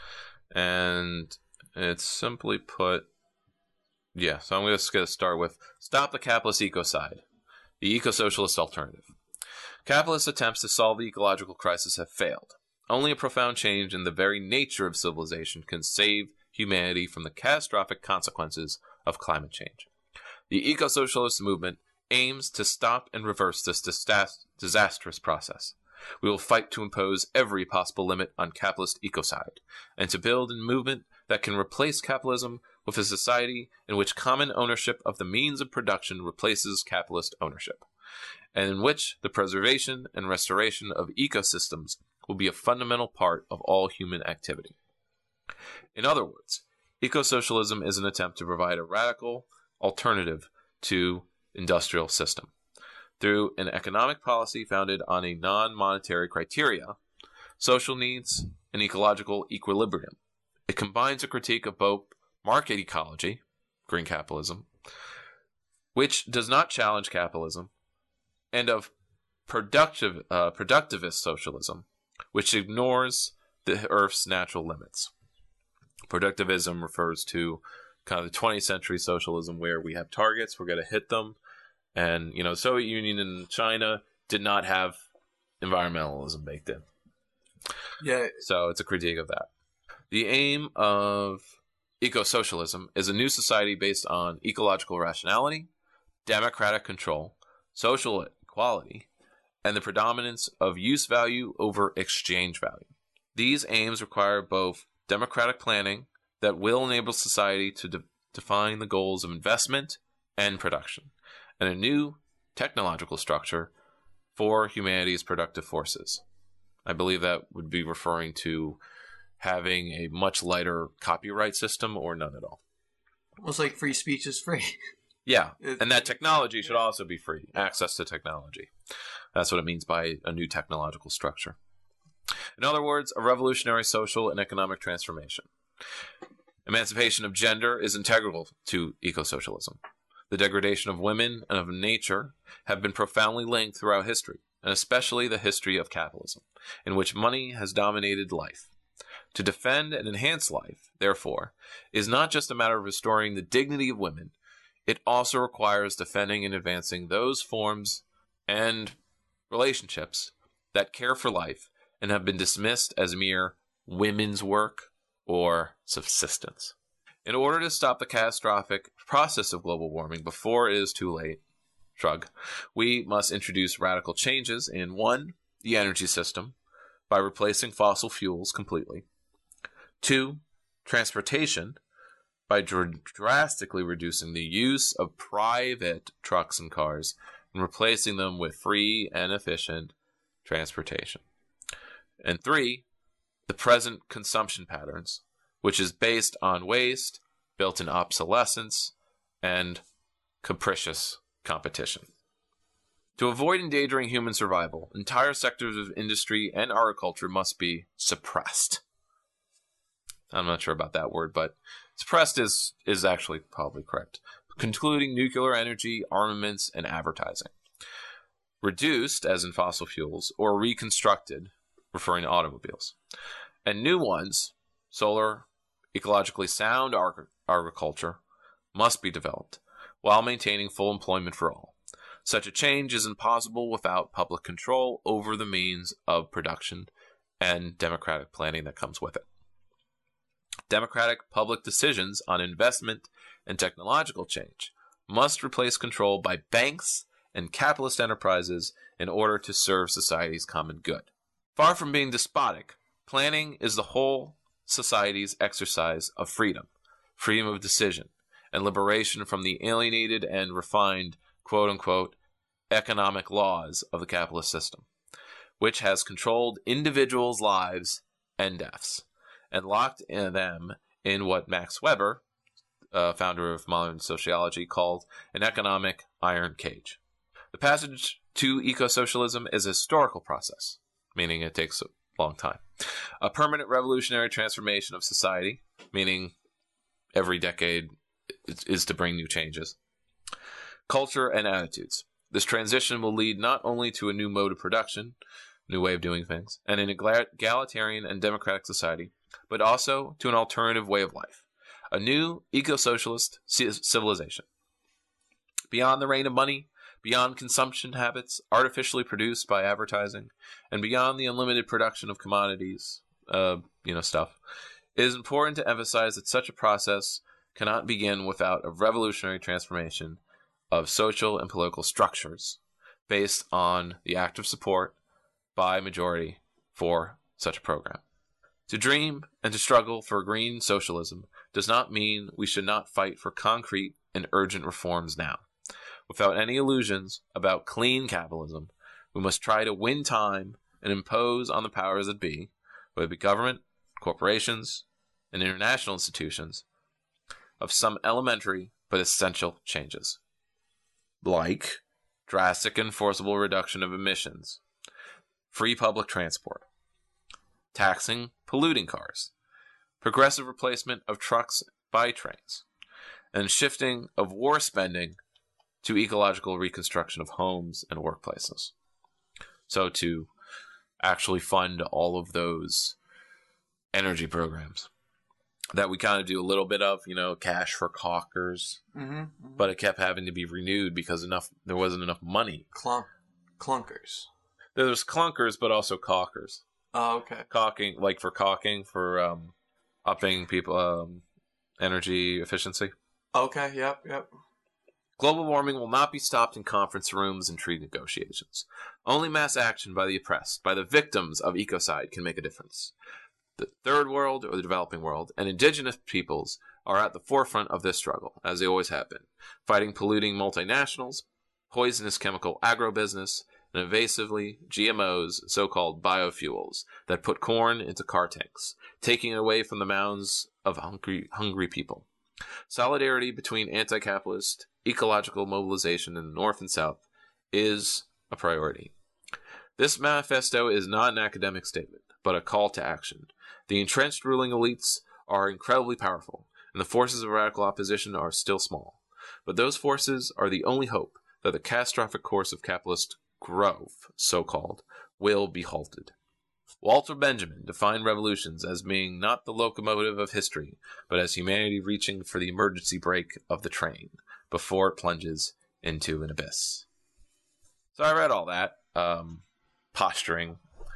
and it's simply put. Yeah, so I'm just going to start with stop the capitalist ecocide, the eco-socialist alternative. Capitalist attempts to solve the ecological crisis have failed. Only a profound change in the very nature of civilization can save humanity from the catastrophic consequences of climate change. The eco-socialist movement aims to stop and reverse this disastrous process. We will fight to impose every possible limit on capitalist ecocide, and to build a movement that can replace capitalism with a society in which common ownership of the means of production replaces capitalist ownership, and in which the preservation and restoration of ecosystems will be a fundamental part of all human activity. In other words, eco-socialism is an attempt to provide a radical alternative to industrial system through an economic policy founded on a non-monetary criteria, social needs, and ecological equilibrium. It combines a critique of both market ecology, green capitalism, which does not challenge capitalism, and of productivist socialism, which ignores the Earth's natural limits. Productivism refers to kind of the 20th century socialism where we have targets, we're going to hit them. And, you know, Soviet Union and China did not have environmentalism baked in. Yeah. So it's a critique of that. The aim of eco-socialism is a new society based on ecological rationality, democratic control, social equality, and the predominance of use value over exchange value. These aims require both democratic planning that will enable society to define the goals of investment and production, and a new technological structure for humanity's productive forces. I believe that would be referring to having a much lighter copyright system or none at all. Almost like free speech is free. Yeah, and that technology should also be free. Access to technology. That's what it means by a new technological structure. In other words, a revolutionary social and economic transformation. Emancipation of gender is integral to eco-socialism. The degradation of women and of nature have been profoundly linked throughout history, and especially the history of capitalism, in which money has dominated life. To defend and enhance life, therefore, is not just a matter of restoring the dignity of women, it also requires defending and advancing those forms and relationships that care for life and have been dismissed as mere women's work or subsistence. In order to stop the catastrophic process of global warming before it is too late, we must introduce radical changes in 1. The energy system, by replacing fossil fuels completely. 2. Transportation, by drastically reducing the use of private trucks and cars and replacing them with free and efficient transportation. And 3. The present consumption patterns, which is based on waste, built-in obsolescence, and capricious competition. To avoid endangering human survival, entire sectors of industry and agriculture must be suppressed. I'm not sure about that word, but suppressed is actually probably correct. Concluding nuclear energy, armaments, and advertising. Reduced, as in fossil fuels, or reconstructed, referring to automobiles. And new ones, solar, ecologically sound agriculture, must be developed, while maintaining full employment for all. Such a change is impossible without public control over the means of production and democratic planning that comes with it. Democratic public decisions on investment and technological change must replace control by banks and capitalist enterprises in order to serve society's common good. Far from being despotic, planning is the whole society's exercise of freedom of decision, and liberation from the alienated and refined, quote-unquote, economic laws of the capitalist system, which has controlled individuals' lives and deaths, and locked them in what Max Weber, founder of modern sociology, called an economic iron cage. The passage to eco-socialism is a historical process, meaning it takes a long time. A permanent revolutionary transformation of society, meaning every decade is to bring new changes. Culture and attitudes. This transition will lead not only to a new mode of production, new way of doing things, and an egalitarian and democratic society, but also to an alternative way of life, a new eco-socialist civilization. Beyond the reign of money, beyond consumption habits artificially produced by advertising, and beyond the unlimited production of commodities, stuff, it is important to emphasize that such a process cannot begin without a revolutionary transformation of social and political structures based on the active support by majority for such a program. To dream and to struggle for green socialism does not mean we should not fight for concrete and urgent reforms now. Without any illusions about clean capitalism, we must try to win time and impose on the powers that be, whether it be government, corporations, and international institutions, of some elementary but essential changes, like drastic and forcible reduction of emissions, free public transport, taxing polluting cars, progressive replacement of trucks by trains, and shifting of war spending to ecological reconstruction of homes and workplaces. So to actually fund all of those energy programs that we kind of do a little bit of, cash for caulkers, but it kept having to be renewed because there wasn't enough money. Clunkers. There's clunkers, but also caulkers. Oh, okay. Caulking, for upping people energy efficiency. Okay, yep. Global warming will not be stopped in conference rooms and treaty negotiations. Only mass action by the oppressed, by the victims of ecocide, can make a difference. The third world, or the developing world, and indigenous peoples are at the forefront of this struggle, as they always have been, fighting polluting multinationals, poisonous chemical agrobusiness, and evasively GMOs, so-called biofuels, that put corn into car tanks, taking it away from the mouths of hungry people. Solidarity between anti-capitalist, ecological mobilization in the North and South is a priority. This manifesto is not an academic statement, but a call to action. The entrenched ruling elites are incredibly powerful, and the forces of radical opposition are still small. But those forces are the only hope that the catastrophic course of capitalist growth, so-called, will be halted. Walter Benjamin defined revolutions as being not the locomotive of history, but as humanity reaching for the emergency brake of the train before it plunges into an abyss. So I read all that, posturing,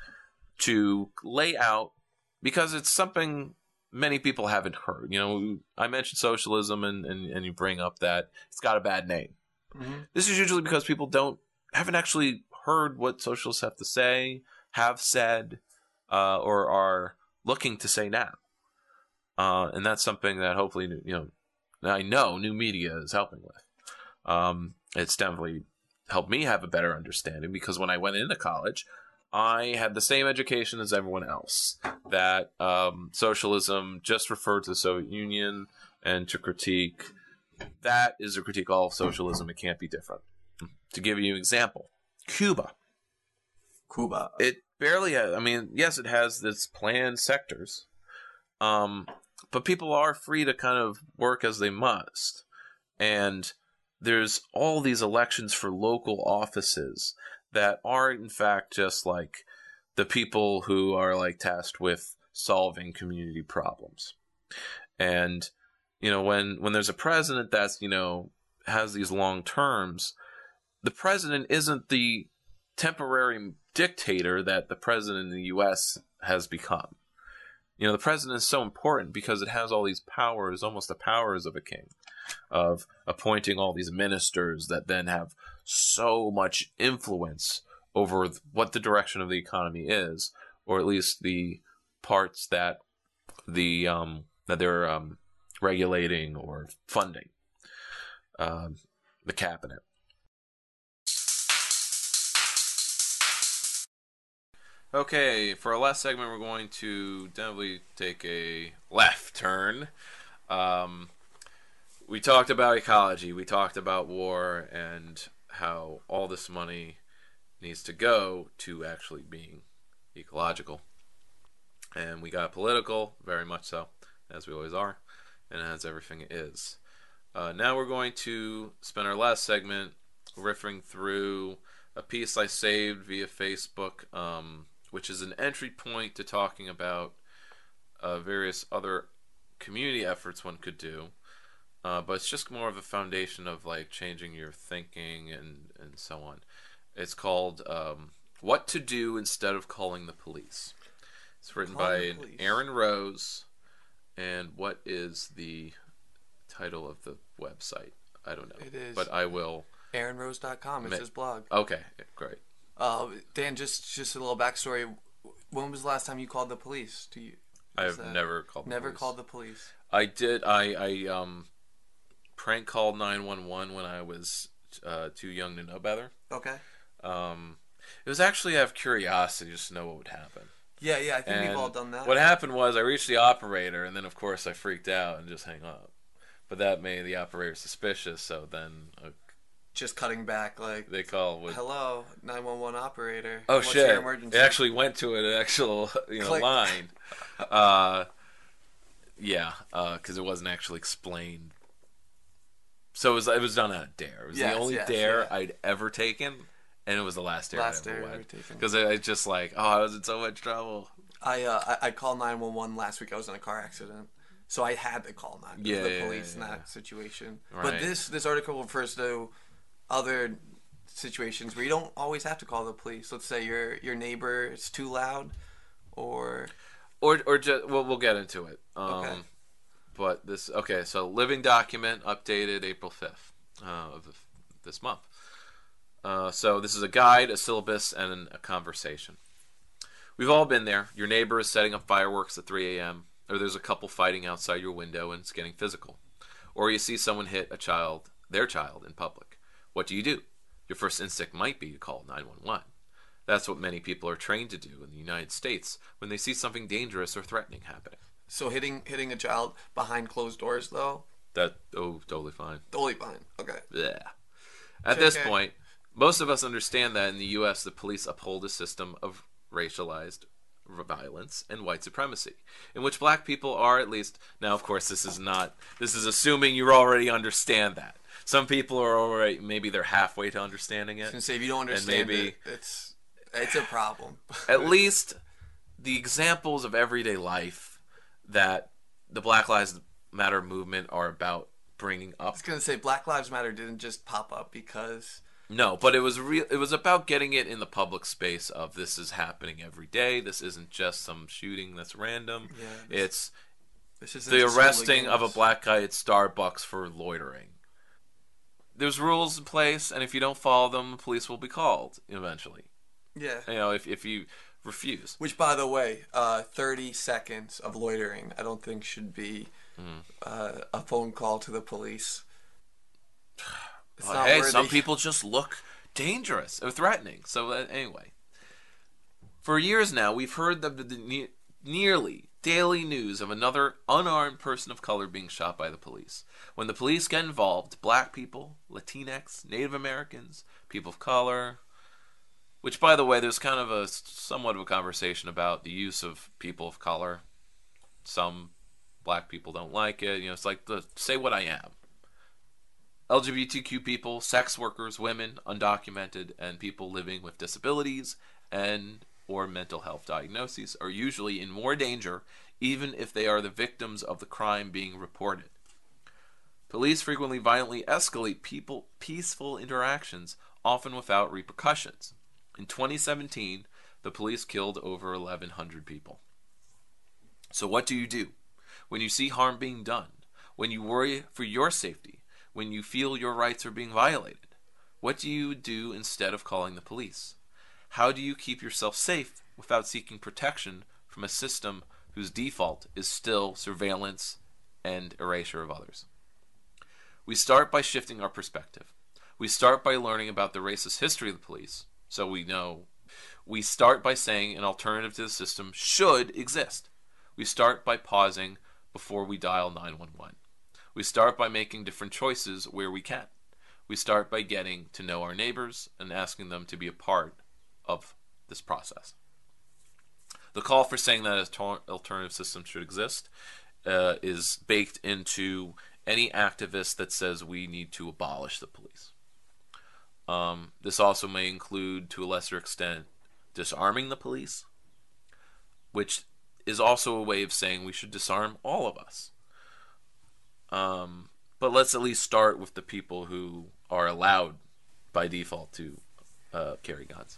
to lay out, because it's something many people haven't heard. I mentioned socialism, and you bring up that it's got a bad name. Mm-hmm. This is usually because people haven't actually heard what socialists have to say, have said, or are looking to say now. And that's something that hopefully, I know new media is helping with. It's definitely helped me have a better understanding, because when I went into college, I had the same education as everyone else, that socialism just referred to the Soviet Union, and to critique, that is a critique of all of socialism. It can't be different. To give you an example, Cuba. It barely has, yes, it has its planned sectors, but people are free to kind of work as they must. And there's all these elections for local offices that are, in fact, just like the people who are tasked with solving community problems. And, when there's a president that's, has these long terms, the president isn't the temporary dictator that the president in the U.S. has become. The president is so important because it has all these powers, almost the powers of a king, of appointing all these ministers that then have so much influence over what the direction of the economy is, or at least the parts that they're regulating or funding. the cabinet. Okay, for our last segment, we're going to definitely take a left turn. We talked about ecology, we talked about war, and how all this money needs to go to actually being ecological. And we got political, very much so, as we always are, and as everything is. Now we're going to spend our last segment riffing through a piece I saved via Facebook, which is an entry point to talking about various other community efforts one could do. But it's just more of a foundation of like changing your thinking and so on. It's called What to Do Instead of Calling the Police. It's written by Aaron Rose. And what is the title of the website? I don't know. It is. But I will. AaronRose.com. It's his blog. Okay, great. Dan, just a little backstory. When was the last time you called the police? I've never called the police. Never called the police. I did. I prank called 911 when I was too young to know better. Okay. It was actually out of curiosity just to know what would happen. Yeah, I think we've all done that. What happened was I reached the operator, and then of course I freaked out and just hung up. But that made the operator suspicious, so then just cutting back, like they call hello 911 operator. Oh What's shit! Your emergency? It actually went to an actual line. Because it wasn't actually explained. So it was done on a dare. It was the only dare I'd ever taken, and it was the last dare I ever went. Because I just like, I was in so much trouble. I called 911 last week. I was in a car accident, so I had to call the police in that situation. Right. But this article refers to other situations where you don't always have to call the police. Let's say your neighbor is too loud, or just we'll get into it. Okay. But so living document updated April 5th of this month. So this is a guide, a syllabus, and a conversation. We've all been there. Your neighbor is setting up fireworks at 3 a.m., or there's a couple fighting outside your window and it's getting physical. Or you see someone hit their child in public. What do? Your first instinct might be to call 911. That's what many people are trained to do in the United States when they see something dangerous or threatening happening. So hitting a child behind closed doors, though? Totally fine. Totally fine. Okay. Yeah. At this point, most of us understand that in the U.S., the police uphold a system of racialized violence and white supremacy, in which black people are at least... Now, of course, this is assuming you already understand that. Some people are already... Maybe they're halfway to understanding it. I was going to say, if you don't understand it, it's a problem. At least the examples of everyday life that the Black Lives Matter movement are about bringing up. I was going to say, Black Lives Matter didn't just pop up because... No, but it was real. It was about getting it in the public space of this is happening every day. This isn't just some shooting that's random. Yeah, it's the arresting of a black guy at Starbucks for loitering. There's rules in place, and if you don't follow them, the police will be called eventually. Yeah. If you refuse. Which, by the way, 30 seconds of loitering, I don't think should be a phone call to the police. Hey, some people just look dangerous or threatening. So anyway, for years now, we've heard the nearly daily news of another unarmed person of color being shot by the police. When the police get involved, black people, Latinx, Native Americans, people of color, which, by the way, there's kind of somewhat of a conversation about the use of people of color. Some black people don't like it. It's like say what I am. LGBTQ people, sex workers, women, undocumented, and people living with disabilities and or mental health diagnoses are usually in more danger, even if they are the victims of the crime being reported. Police frequently violently escalate peaceful interactions, often without repercussions. In 2017, the police killed over 1,100 people. So what do you do when you see harm being done, when you worry for your safety, when you feel your rights are being violated? What do you do instead of calling the police? How do you keep yourself safe without seeking protection from a system whose default is still surveillance and erasure of others? We start by shifting our perspective. We start by learning about the racist history of the police, so we know. We start by saying an alternative to the system should exist. We start by pausing before we dial 911. We start by making different choices where we can. We start by getting to know our neighbors and asking them to be a part of this process. The call for saying that an alternative system should exist is baked into any activist that says we need to abolish the police. This also may include, to a lesser extent, disarming the police, which is also a way of saying we should disarm all of us. But let's at least start with the people who are allowed by default to carry guns.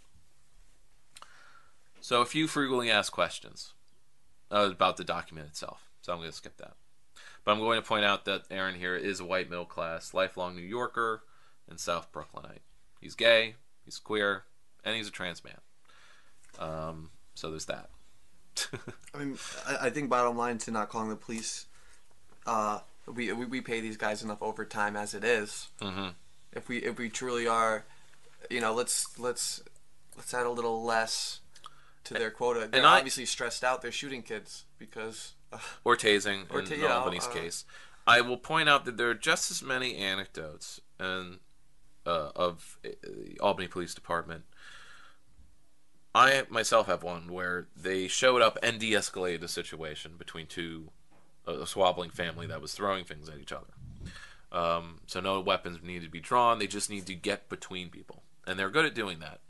So a few frequently asked questions about the document itself. So I'm going to skip that. But I'm going to point out that Aaron here is a white middle-class, lifelong New Yorker and South Brooklynite. He's gay, he's queer, and he's a trans man. So there's that. I mean, I think bottom line to not calling the police, we pay these guys enough overtime as it is. Mm-hmm. If we truly are, let's add a little less to their quota. They're obviously stressed out. They're shooting kids because or tasing in Albany's case. I will point out that there are just as many anecdotes of the Albany Police Department. I myself have one where they showed up and de-escalated a situation between a squabbling family that was throwing things at each other. So no weapons need to be drawn. They just need to get between people. And they're good at doing that.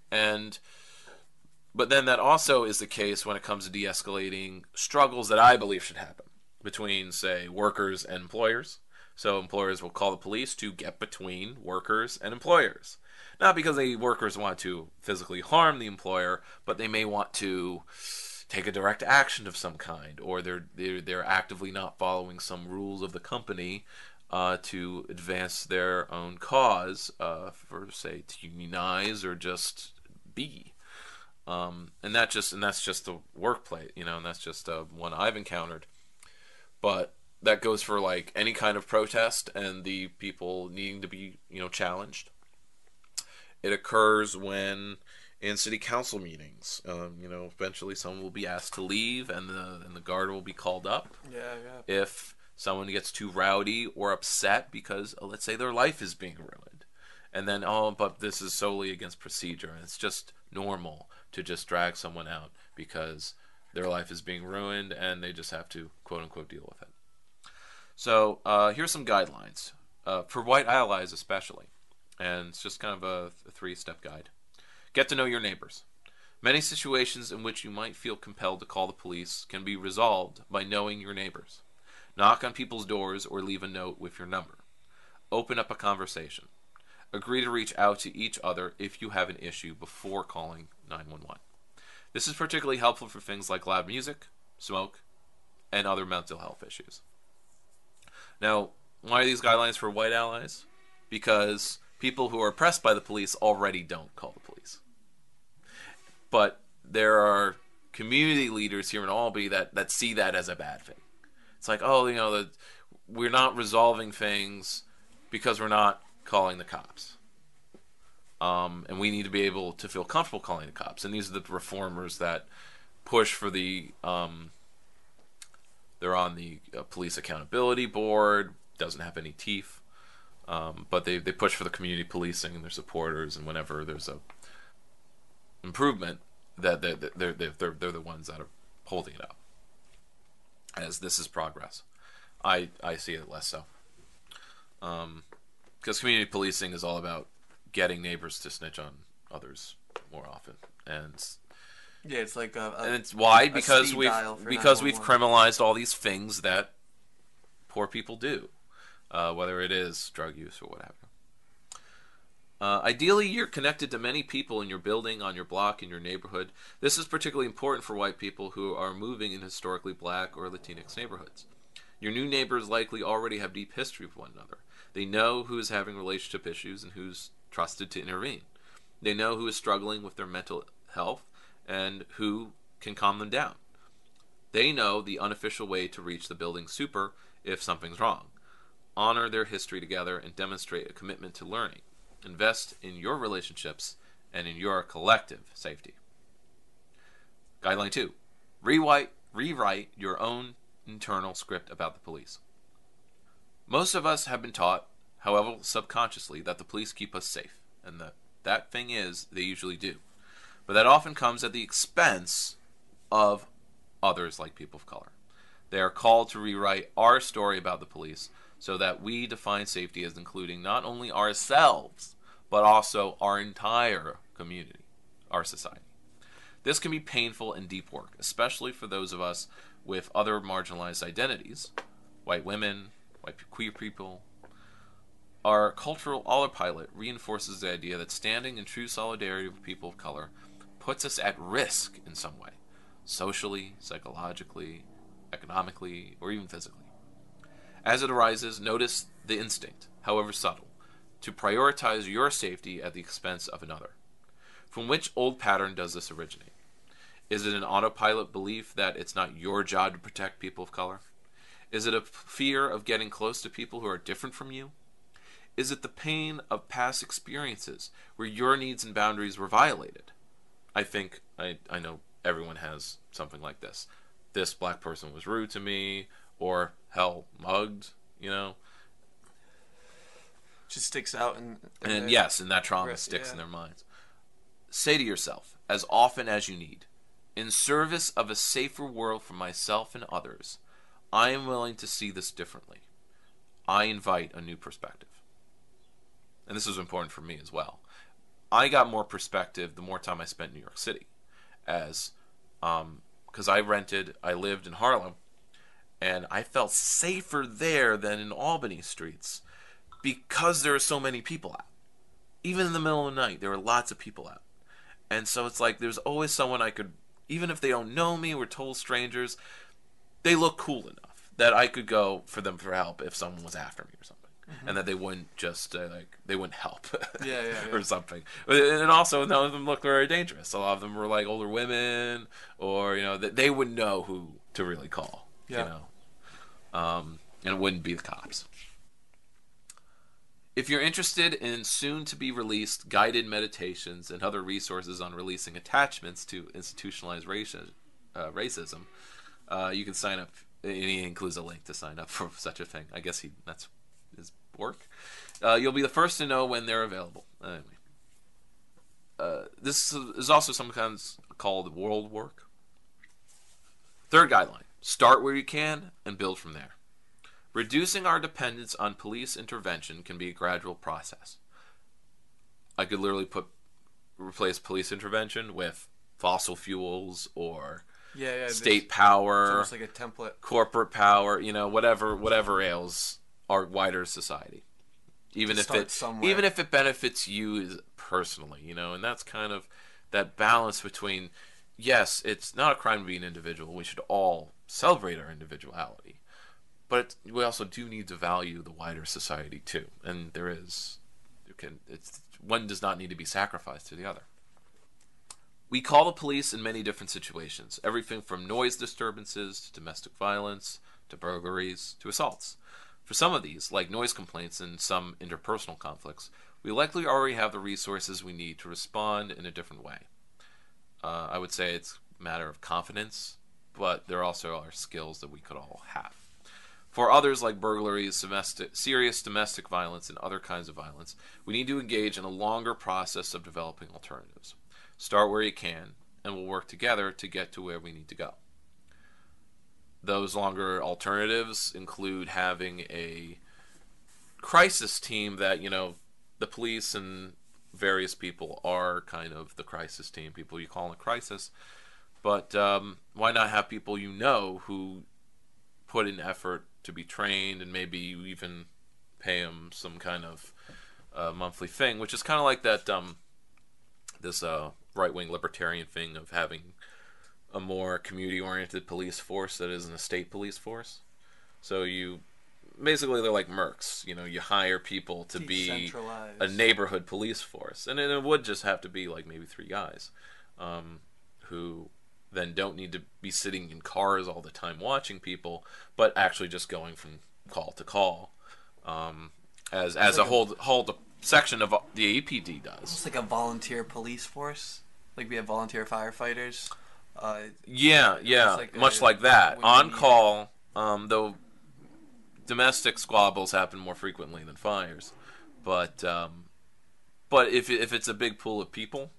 But then that also is the case when it comes to de-escalating struggles that I believe should happen between, say, workers and employers. So employers will call the police to get between workers and employers. Not because the workers want to physically harm the employer, but they may want to take a direct action of some kind, or they're actively not following some rules of the company to advance their own cause, for, say, to unionize or just be. And that's just the workplace, and that's just one I've encountered. But that goes for like any kind of protest and the people needing to be, challenged. It occurs when in city council meetings, eventually someone will be asked to leave and the guard will be called up. Yeah. If someone gets too rowdy or upset because, let's say, their life is being ruined. And then, but this is solely against procedure, and it's just normal to just drag someone out because their life is being ruined and they just have to, quote-unquote, deal with it. So here's some guidelines for white allies especially, and it's just kind of a 3-step guide. Get to know your neighbors. Many situations in which you might feel compelled to call the police can be resolved by knowing your neighbors. Knock on people's doors or leave a note with your number. Open up a conversation. Agree to reach out to each other if you have an issue before calling 911. This is particularly helpful for things like loud music, smoke, and other mental health issues. Now, why are these guidelines for white allies? Because people who are oppressed by the police already don't call the police. But there are community leaders here in Albany that see that as a bad thing. It's like, we're not resolving things because we're not calling the cops. And we need to be able to feel comfortable calling the cops. And these are the reformers that push for the... they're on the Police Accountability Board, doesn't have any teeth. But they push for the community policing and their supporters, and whenever there's a improvement, that they're the ones that are holding it up. As this is progress. I see it less so. Because community policing is all about getting neighbors to snitch on others more often, and yeah, it's like and it's why because we've criminalized all these things that poor people do, whether it is drug use or whatever. Ideally, you're connected to many people in your building, on your block, in your neighborhood. This is particularly important for white people who are moving in historically black or Latinx neighborhoods. Your new neighbors likely already have deep history with one another. They know who is having relationship issues and who's trusted to intervene. They know who is struggling with their mental health and who can calm them down. They know the unofficial way to reach the building super if something's wrong. honor their history together, and demonstrate a commitment to learning. Invest in your relationships and in your collective safety. Guideline 2. Rewrite your own internal script about the police. Most of us have been taught, however subconsciously, that the police keep us safe, and that thing is, they usually do. But that often comes at the expense of others like people of color. They are called to rewrite our story about the police so that we define safety as including not only ourselves, but also our entire community, our society. This can be painful and deep work, especially for those of us with other marginalized identities, white women, white queer people. Our cultural autopilot reinforces the idea that standing in true solidarity with people of color puts us at risk in some way, socially, psychologically, economically, or even physically. As it arises, notice the instinct, however subtle, to prioritize your safety at the expense of another. From which old pattern does this originate? Is it an autopilot belief that it's not your job to protect people of color? Is it a fear of getting close to people who are different from you? Is it the pain of past experiences where your needs and boundaries were violated? I think, I know everyone has something like this. This black person was rude to me, or hell, mugged, you know? Just sticks out. And that trauma sticks in their minds. Say to yourself, as often as you need, in service of a safer world for myself and others, I am willing to see this differently. I invite a new perspective. And this was important for me as well. I got more perspective the more time I spent in New York City, as because I lived in Harlem, and I felt safer there than in Albany streets because there are so many people out. Even in the middle of the night, there were lots of people out. And so it's like there's always someone I could, even if they don't know me, we're total strangers, they look cool enough that I could go for them for help if someone was after me or something. Mm-hmm. And that they wouldn't just, they wouldn't help or something. And also, none of them looked very dangerous. A lot of them were like older women, or, you know, they wouldn't know who to really call, you know. And it wouldn't be the cops. If you're interested in soon-to-be-released guided meditations and other resources on releasing attachments to institutionalized racism, you can sign up. He includes a link to sign up for such a thing. I guess that's his work. You'll be the first to know when they're available. Anyway. This is also sometimes called world work. Third guideline. Start where you can and build from there. Reducing our dependence on police intervention can be a gradual process. I could literally replace police intervention with fossil fuels or state power. It's almost like a template. Corporate power, you know, whatever ails our wider society. Even if it benefits you personally, you know, and that's kind of that balance between, yes, it's not a crime to be an individual. We should all celebrate our individuality. But we also do need to value the wider society too, and one does not need to be sacrificed to the other. We call the police in many different situations, everything from noise disturbances to domestic violence to burglaries to assaults. For some of these, like noise complaints and some interpersonal conflicts, we likely already have the resources we need to respond in a different way. I would say it's a matter of confidence, but there also are skills that we could all have. For others, like burglaries, serious domestic violence, and other kinds of violence, we need to engage in a longer process of developing alternatives. Start where you can, and we'll work together to get to where we need to go. Those longer alternatives include having a crisis team that, you know, the police and various people are kind of the crisis team, people you call in a crisis. But why not have people you know who put in effort to be trained, and maybe you even pay them some kind of monthly thing, which is kind of like that this right-wing libertarian thing of having a more community-oriented police force that isn't a state police force. So basically they're like mercs, you know, you hire people to be a neighborhood police force, and it would just have to be like maybe 3 guys who then don't need to be sitting in cars all the time watching people, but actually just going from call to call as a whole section of the APD does. It's like a volunteer police force. Like we have volunteer firefighters. Much like that. On call, though domestic squabbles happen more frequently than fires. But if it's a big pool of people,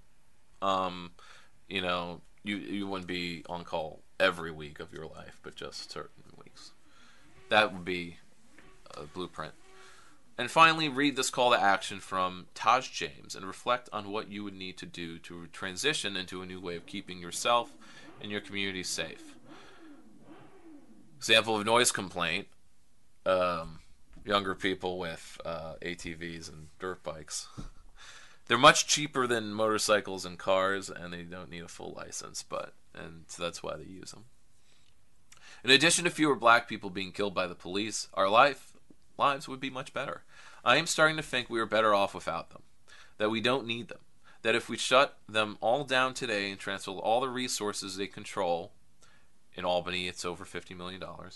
you wouldn't be on call every week of your life, but just certain weeks. That would be a blueprint. And finally, read this call to action from Taj James and reflect on what you would need to do to transition into a new way of keeping yourself and your community safe. Example of noise complaint, younger people with ATVs and dirt bikes. They're much cheaper than motorcycles and cars, and they don't need a full license, and so that's why they use them. In addition to fewer black people being killed by the police, our lives would be much better. I am starting to think we are better off without them, that we don't need them, that if we shut them all down today and transfer all the resources they control, in Albany it's over $50 million,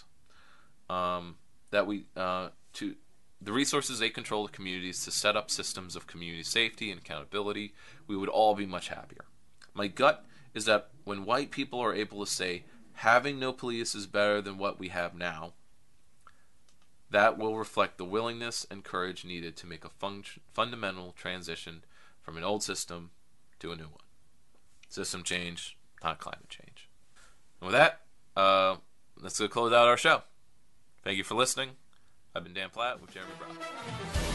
the resources they control to communities to set up systems of community safety and accountability, we would all be much happier. My gut is that when white people are able to say, having no police is better than what we have now, that will reflect the willingness and courage needed to make a fundamental transition from an old system to a new one. System change, not climate change. And with that, let's go close out our show. Thank you for listening. I've been Dan Platt with Jeremy Brown.